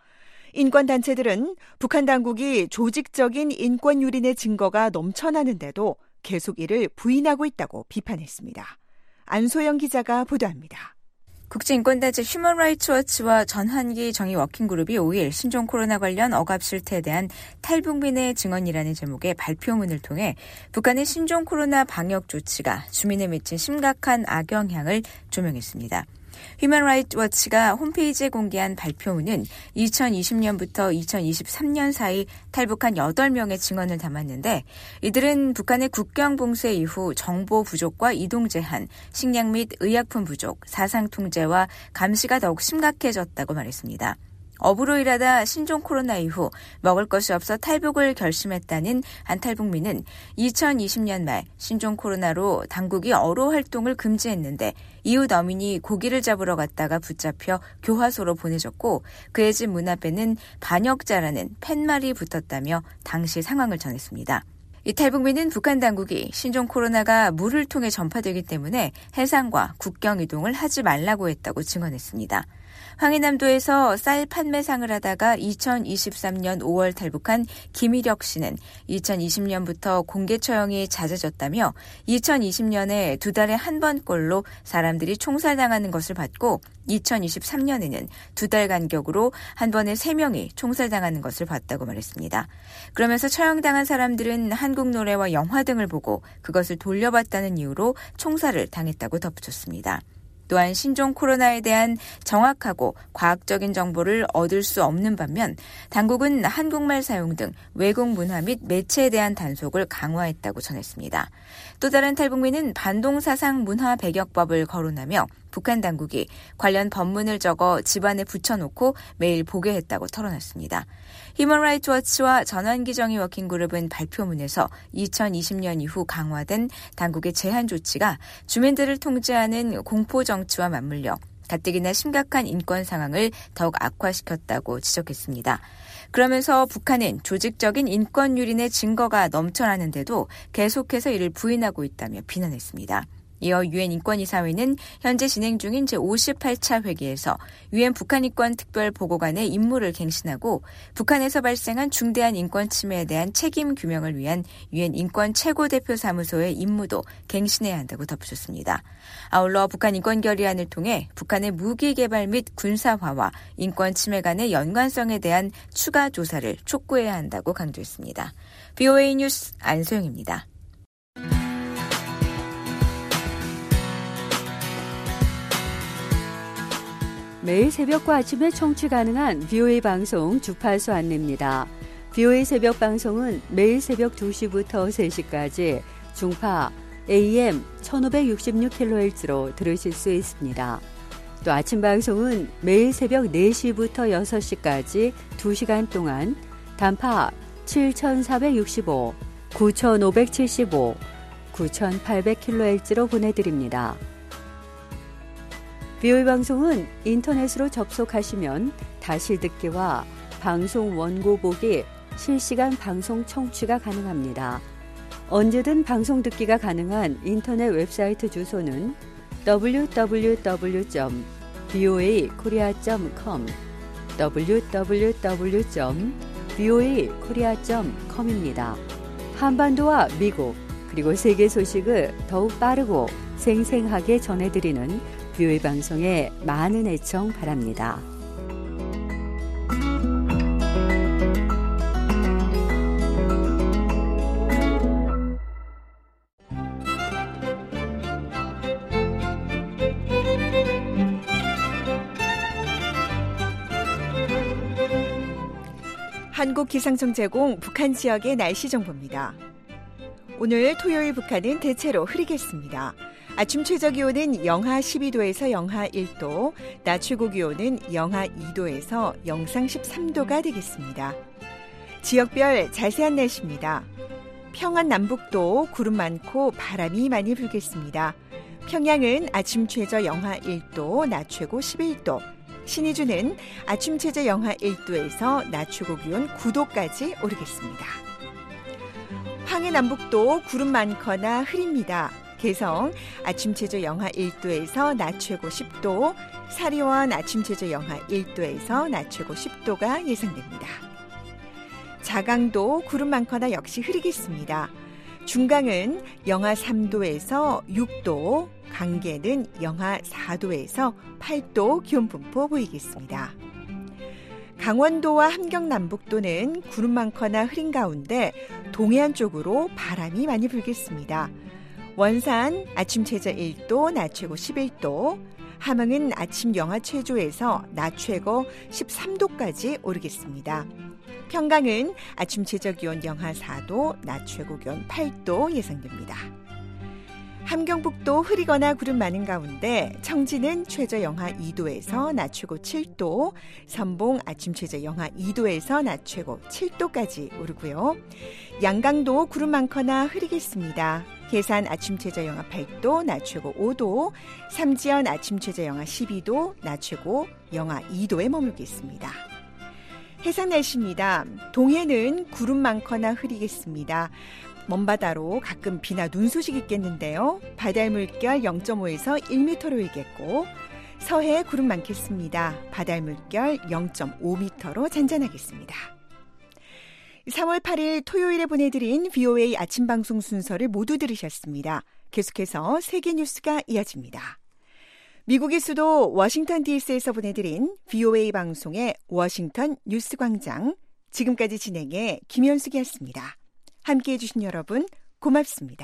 인권단체들은 북한 당국이 조직적인 인권 유린의 증거가 넘쳐나는데도 계속 이를 부인하고 있다고 비판했습니다. 안소영 기자가 보도합니다. 국제인권단체 휴먼 라이츠 워치와 전환기 정의 워킹그룹이 오일 신종 코로나 관련 억압 실태에 대한 탈북민의 증언이라는 제목의 발표문을 통해 북한의 신종 코로나 방역 조치가 주민에 미친 심각한 악영향을 조명했습니다. 휴먼 라이츠 워치가 홈페이지에 공개한 발표문은 이천이십 년부터 이천이십삼 년 사이 탈북한 여덟 명의 증언을 담았는데 이들은 북한의 국경 봉쇄 이후 정보 부족과 이동 제한, 식량 및 의약품 부족, 사상 통제와 감시가 더욱 심각해졌다고 말했습니다. 업으로 일하다 신종 코로나 이후 먹을 것이 없어 탈북을 결심했다는 한 탈북민은 이천이십 년 말 신종 코로나로 당국이 어로 활동을 금지했는데 이웃 어민이 고기를 잡으러 갔다가 붙잡혀 교화소로 보내졌고 그의 집 문 앞에는 반역자라는 팻말이 붙었다며 당시 상황을 전했습니다. 이 탈북민은 북한 당국이 신종 코로나가 물을 통해 전파되기 때문에 해상과 국경 이동을 하지 말라고 했다고 증언했습니다. 황해남도에서 쌀 판매상을 하다가 이천이십삼 년 오월 탈북한 김일혁 씨는 이천이십 년부터 공개 처형이 잦아졌다며 이천이십 년에 두 달에 한 번꼴로 사람들이 총살당하는 것을 봤고 이천이십삼 년에는 두 달 간격으로 한 번에 세 명이 총살당하는 것을 봤다고 말했습니다. 그러면서 처형당한 사람들은 한국 노래와 영화 등을 보고 그것을 돌려봤다는 이유로 총살을 당했다고 덧붙였습니다. 또한 신종 코로나에 대한 정확하고 과학적인 정보를 얻을 수 없는 반면 당국은 한국말 사용 등 외국 문화 및 매체에 대한 단속을 강화했다고 전했습니다. 또 다른 탈북민은 반동사상 문화 배격법을 거론하며 북한 당국이 관련 법문을 적어 집안에 붙여놓고 매일 보게 했다고 털어놨습니다. 휴먼 라이츠 워치와 전환기 정의 워킹그룹은 발표문에서 이천이십 년 이후 강화된 당국의 제한 조치가 주민들을 통제하는 공포 정치와 맞물려 가뜩이나 심각한 인권 상황을 더욱 악화시켰다고 지적했습니다. 그러면서 북한은 조직적인 인권 유린의 증거가 넘쳐나는데도 계속해서 이를 부인하고 있다며 비난했습니다. 이어 유엔 인권이사회는 현재 진행 중인 제오십팔 차 회기에서 유엔 북한인권 특별보고관의 임무를 갱신하고 북한에서 발생한 중대한 인권 침해에 대한 책임 규명을 위한 유엔 인권 최고대표사무소의 임무도 갱신해야 한다고 덧붙였습니다. 아울러 북한 인권결의안을 통해 북한의 무기 개발 및 군사화와 인권 침해 간의 연관성에 대한 추가 조사를 촉구해야 한다고 강조했습니다. 브이오에이 뉴스 안소영입니다. 매일 새벽과 아침에 청취 가능한 브이오에이 방송 주파수 안내입니다. 브이오에이 새벽 방송은 매일 새벽 두 시부터 세 시까지 중파 에이엠 천오백육십육 킬로헤르츠로 들으실 수 있습니다. 또 아침 방송은 매일 새벽 네 시부터 여섯 시까지 두 시간 동안 단파 칠천사백육십오, 구천오백칠십오, 구천팔백 킬로헤르츠로 보내드립니다. 비오이 방송은 인터넷으로 접속하시면 다시 듣기와 방송 원고 보기, 실시간 방송 청취가 가능합니다. 언제든 방송 듣기가 가능한 인터넷 웹사이트 주소는 더블유 더블유 더블유 점 비오에이 코리아 점 컴 더블유 더블유 더블유 점 비오에이 코리아 점 컴입니다. 한반도와 미국 그리고 세계 소식을 더욱 빠르고 생생하게 전해드리는 비오에이 방송에 많은 애청 바랍니다. 한국기상청 제공 북한 지역의 날씨 정보입니다. 오늘 토요일 북한은 대체로 흐리겠습니다. 아침 최저기온은 영하 십이 도에서 영하 일 도, 낮 최고기온은 영하 이 도에서 영상 십삼 도가 되겠습니다. 지역별 자세한 날씨입니다. 평안 남북도 구름 많고 바람이 많이 불겠습니다. 평양은 아침 최저 영하 일 도, 낮 최고 십일 도, 신의주는 아침 최저 영하 일 도에서 낮 최고 기온 구 도까지 오르겠습니다. 황해 남북도 구름 많거나 흐립니다. 개성 아침 최저 영하 일 도에서 낮 최고 십 도, 사리원 아침 최저 영하 일 도에서 낮 최고 십 도가 예상됩니다. 자강도 구름 많거나 역시 흐리겠습니다. 중강은 영하 삼 도에서 육 도, 강계는 영하 사 도에서 팔 도 기온 분포 보이겠습니다. 강원도와 함경 남북도는 구름 많거나 흐린 가운데 동해안 쪽으로 바람이 많이 불겠습니다. 원산 아침 최저 일 도, 낮 최고 십일 도, 함흥은 아침 영하 최저에서 낮 최고 십삼 도까지 오르겠습니다. 평강은 아침 최저 기온 영하 사 도, 낮 최고 기온 팔 도 예상됩니다. 함경북도 흐리거나 구름 많은 가운데 청진은 최저 영하 이 도에서 낮 최고 칠 도, 선봉 아침 최저 영하 이 도에서 낮 최고 칠 도까지 오르고요. 양강도 구름 많거나 흐리겠습니다. 계산 아침 최저 영하 팔 도, 낮 최고 오 도, 삼지연 아침 최저 영하 십이 도, 낮 최고 영하 이 도에 머물겠습니다. 해상 날씨입니다. 동해는 구름 많거나 흐리겠습니다. 먼바다로 가끔 비나 눈 소식이 있겠는데요. 바다의 물결 영 점 오에서 일 미터로 일겠고 서해 구름 많겠습니다. 바다의 물결 영 점 오 미터로 잔잔하겠습니다. 삼월 팔일 토요일에 보내드린 비오에이 아침 방송 순서를 모두 들으셨습니다. 계속해서 세계 뉴스가 이어집니다. 미국의 수도 워싱턴 디씨에서 보내드린 비오에이 방송의 워싱턴 뉴스광장, 지금까지 진행해 김현숙이었습니다. 함께해 주신 여러분 고맙습니다.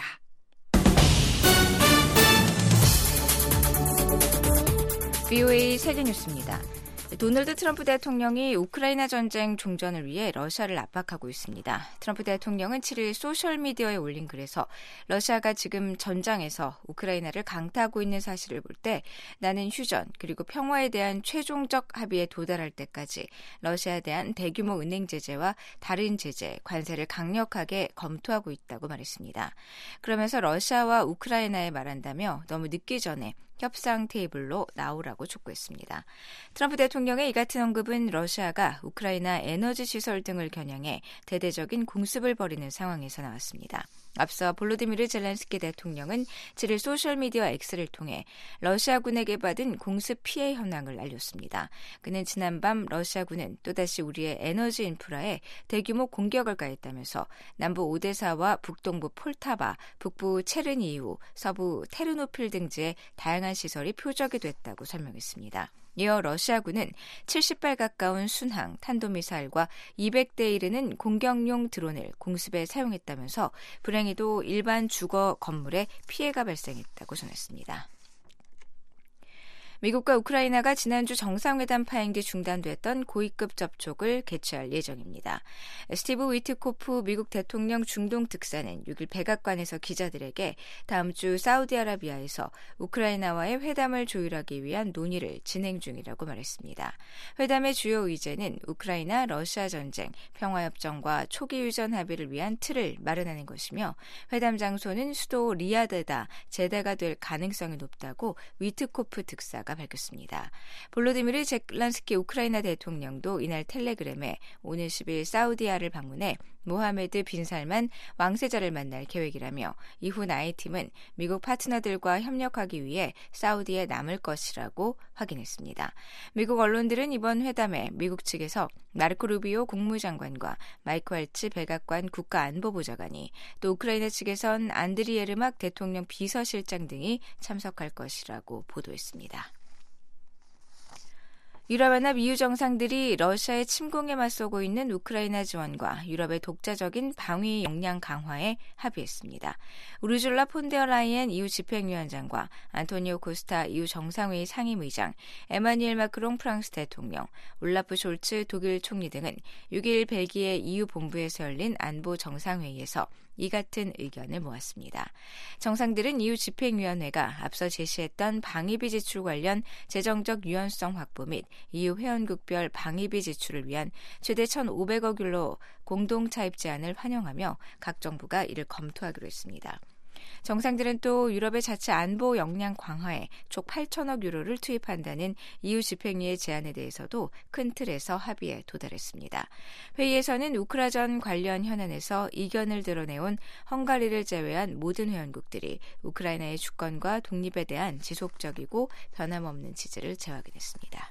비오에이 세계뉴스입니다. 도널드 트럼프 대통령이 우크라이나 전쟁 종전을 위해 러시아를 압박하고 있습니다. 트럼프 대통령은 칠일 소셜미디어에 올린 글에서 러시아가 지금 전장에서 우크라이나를 강타하고 있는 사실을 볼 때 나는 휴전 그리고 평화에 대한 최종적 합의에 도달할 때까지 러시아에 대한 대규모 은행 제재와 다른 제재, 관세를 강력하게 검토하고 있다고 말했습니다. 그러면서 러시아와 우크라이나에 말한다며 너무 늦기 전에 협상 테이블로 나오라고 촉구했습니다. 트럼프 대통령의 이 같은 언급은 러시아가 우크라이나 에너지 시설 등을 겨냥해 대대적인 공습을 벌이는 상황에서 나왔습니다. 앞서 볼로디미르 젤렌스키 대통령은 칠일 소셜미디어 X를 통해 러시아군에게 받은 공습 피해 현황을 알렸습니다. 그는 지난밤 러시아군은 또다시 우리의 에너지 인프라에 대규모 공격을 가했다면서 남부 오데사와 북동부 폴타바, 북부 체르니우, 서부 테르노필 등지의 다양한 시설이 표적이 됐다고 설명했습니다. 이어 러시아군은 칠십 발 가까운 순항, 탄도미사일과 이백 대 이르는 공격용 드론을 공습에 사용했다면서 불행히도 일반 주거 건물에 피해가 발생했다고 전했습니다. 미국과 우크라이나가 지난주 정상회담 파행 뒤 중단됐던 고위급 접촉을 개최할 예정입니다. 스티브 위트코프 미국 대통령 중동 특사는 육 일 백악관에서 기자들에게 다음 주 사우디아라비아에서 우크라이나와의 회담을 조율하기 위한 논의를 진행 중이라고 말했습니다. 회담의 주요 의제는 우크라이나 러시아 전쟁, 평화협정과 초기 휴전 합의를 위한 틀을 마련하는 것이며 회담 장소는 수도 리야드다 제대가 될 가능성이 높다고 위트코프 특사가 밝혔습니다. 볼로디미르 젤란스키 우크라이나 대통령도 이날 텔레그램에 오늘 십 일 사우디아를 방문해 모하메드 빈 살만 왕세자를 만날 계획이라며 이후 나이팀은 미국 파트너들과 협력하기 위해 사우디에 남을 것이라고 확인했습니다. 미국 언론들은 이번 회담에 미국 측에서 마르코 루비오 국무장관과 마이크 왈츠 백악관 국가안보보좌관이 또 우크라이나 측에선 안드리 예르막 대통령 비서실장 등이 참석할 것이라고 보도했습니다. 유럽연합 이유 정상들이 러시아의 침공에 맞서고 있는 우크라이나 지원과 유럽의 독자적인 방위 역량 강화에 합의했습니다. 우르줄라 폰데어라이엔 이유 집행위원장과 안토니오 코스타 이유 정상회의 상임의장, 에마뉘엘 마크롱 프랑스 대통령, 올라프 숄츠 독일 총리 등은 육 일 벨기에 이유 본부에서 열린 안보 정상회의에서 이 같은 의견을 모았습니다. 정상들은 이유 집행위원회가 앞서 제시했던 방위비 지출 관련 재정적 유연성 확보 및 이유 회원국별 방위비 지출을 위한 최대 천오백억 유로 공동 차입 제안을 환영하며 각 정부가 이를 검토하기로 했습니다. 정상들은 또 유럽의 자체 안보 역량 강화에 총 팔천억 유로를 투입한다는 이유 집행위의 제안에 대해서도 큰 틀에서 합의에 도달했습니다. 회의에서는 우크라전 관련 현안에서 이견을 드러내온 헝가리를 제외한 모든 회원국들이 우크라이나의 주권과 독립에 대한 지속적이고 변함없는 지지를 재확인했습니다.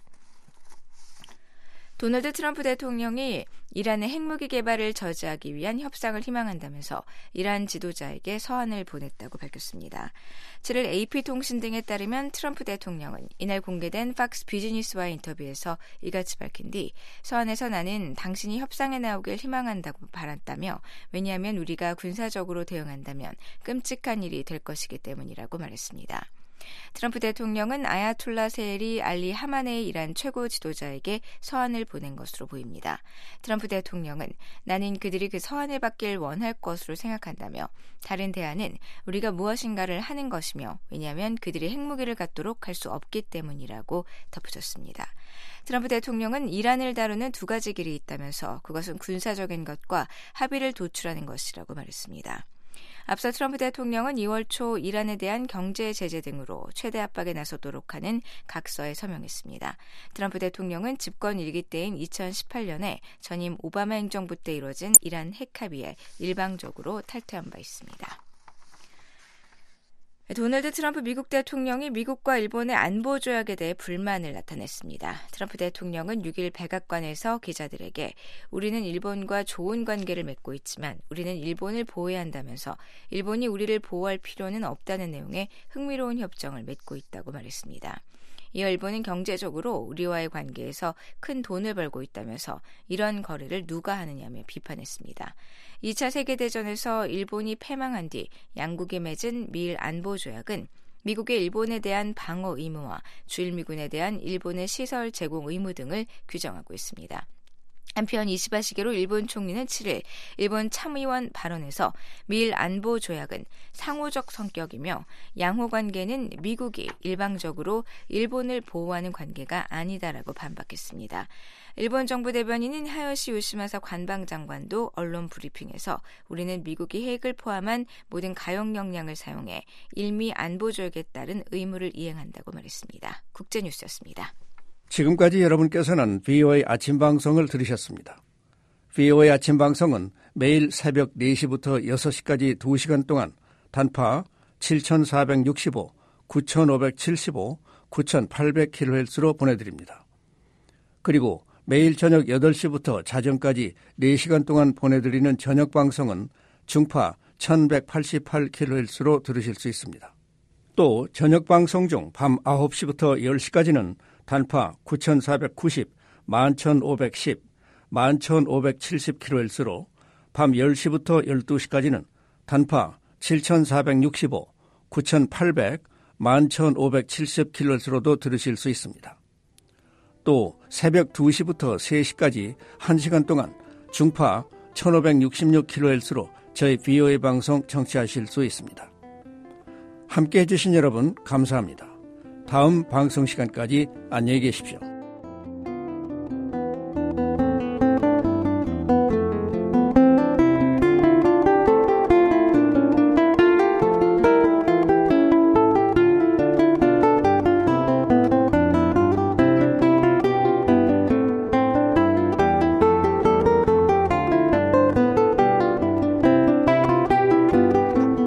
도널드 트럼프 대통령이 이란의 핵무기 개발을 저지하기 위한 협상을 희망한다면서 이란 지도자에게 서한을 보냈다고 밝혔습니다. 칠 일 에이피통신 등에 따르면 트럼프 대통령은 이날 공개된 팍스 비즈니스와의 인터뷰에서 이같이 밝힌 뒤 서한에서 나는 당신이 협상에 나오길 희망한다고 바랐다며 왜냐하면 우리가 군사적으로 대응한다면 끔찍한 일이 될 것이기 때문이라고 말했습니다. 트럼프 대통령은 아야톨라 세리 알리 하마네이 이란 최고 지도자에게 서한을 보낸 것으로 보입니다. 트럼프 대통령은 나는 그들이 그 서한을 받길 원할 것으로 생각한다며 다른 대안은 우리가 무엇인가를 하는 것이며 왜냐하면 그들이 핵무기를 갖도록 할 수 없기 때문이라고 덧붙였습니다. 트럼프 대통령은 이란을 다루는 두 가지 길이 있다면서 그것은 군사적인 것과 합의를 도출하는 것이라고 말했습니다. 앞서 트럼프 대통령은 이월 초 이란에 대한 경제 제재 등으로 최대 압박에 나서도록 하는 각서에 서명했습니다. 트럼프 대통령은 집권 일기 때인 이천십팔 년에 전임 오바마 행정부 때 이뤄진 이란 핵 합의에 일방적으로 탈퇴한 바 있습니다. 도널드 트럼프 미국 대통령이 미국과 일본의 안보 조약에 대해 불만을 나타냈습니다. 트럼프 대통령은 육 일 백악관에서 기자들에게 우리는 일본과 좋은 관계를 맺고 있지만 우리는 일본을 보호해야 한다면서 일본이 우리를 보호할 필요는 없다는 내용의 흥미로운 협정을 맺고 있다고 말했습니다. 이어 일본은 경제적으로 우리와의 관계에서 큰 돈을 벌고 있다면서 이런 거래를 누가 하느냐며 비판했습니다. 이 차 세계대전에서 일본이 패망한 뒤 양국이 맺은 미일 안보조약은 미국의 일본에 대한 방어 의무와 주일미군에 대한 일본의 시설 제공 의무 등을 규정하고 있습니다. 한편 이시바 시게로 일본 총리는 칠 일 일본 참의원 발언에서 미일 안보 조약은 상호적 성격이며 양호 관계는 미국이 일방적으로 일본을 보호하는 관계가 아니다라고 반박했습니다. 일본 정부 대변인인 하요시 요시마사 관방장관도 언론 브리핑에서 우리는 미국이 핵을 포함한 모든 가용 역량을 사용해 일미 안보 조약에 따른 의무를 이행한다고 말했습니다. 국제뉴스였습니다. 지금까지 여러분께서는 브이오에이 아침 방송을 들으셨습니다. 브이오에이 아침 방송은 매일 새벽 네 시부터 여섯 시까지 두 시간 동안 단파 칠천사백육십오, 구천오백칠십오, 구천팔백 킬로헤르츠로 보내드립니다. 그리고 매일 저녁 여덟 시부터 자정까지 네 시간 동안 보내드리는 저녁 방송은 중파 천백팔십팔 킬로헤르츠로 들으실 수 있습니다. 또 저녁 방송 중 밤 아홉 시부터 열 시까지는 단파 구천사백구십, 만천오백십, 만천오백칠십 킬로헤르츠로 밤 열 시부터 열두 시까지는 단파 칠천사백육십오, 구천팔백, 만 천오백칠십 킬로헤르츠로도 들으실 수 있습니다. 또 새벽 두 시부터 세 시까지 한 시간 동안 중파 천오백육십육 킬로헤르츠로 저희 비오에이 방송 청취하실 수 있습니다. 함께해 주신 여러분 감사합니다. 다음 방송 시간까지 안녕히 계십시오.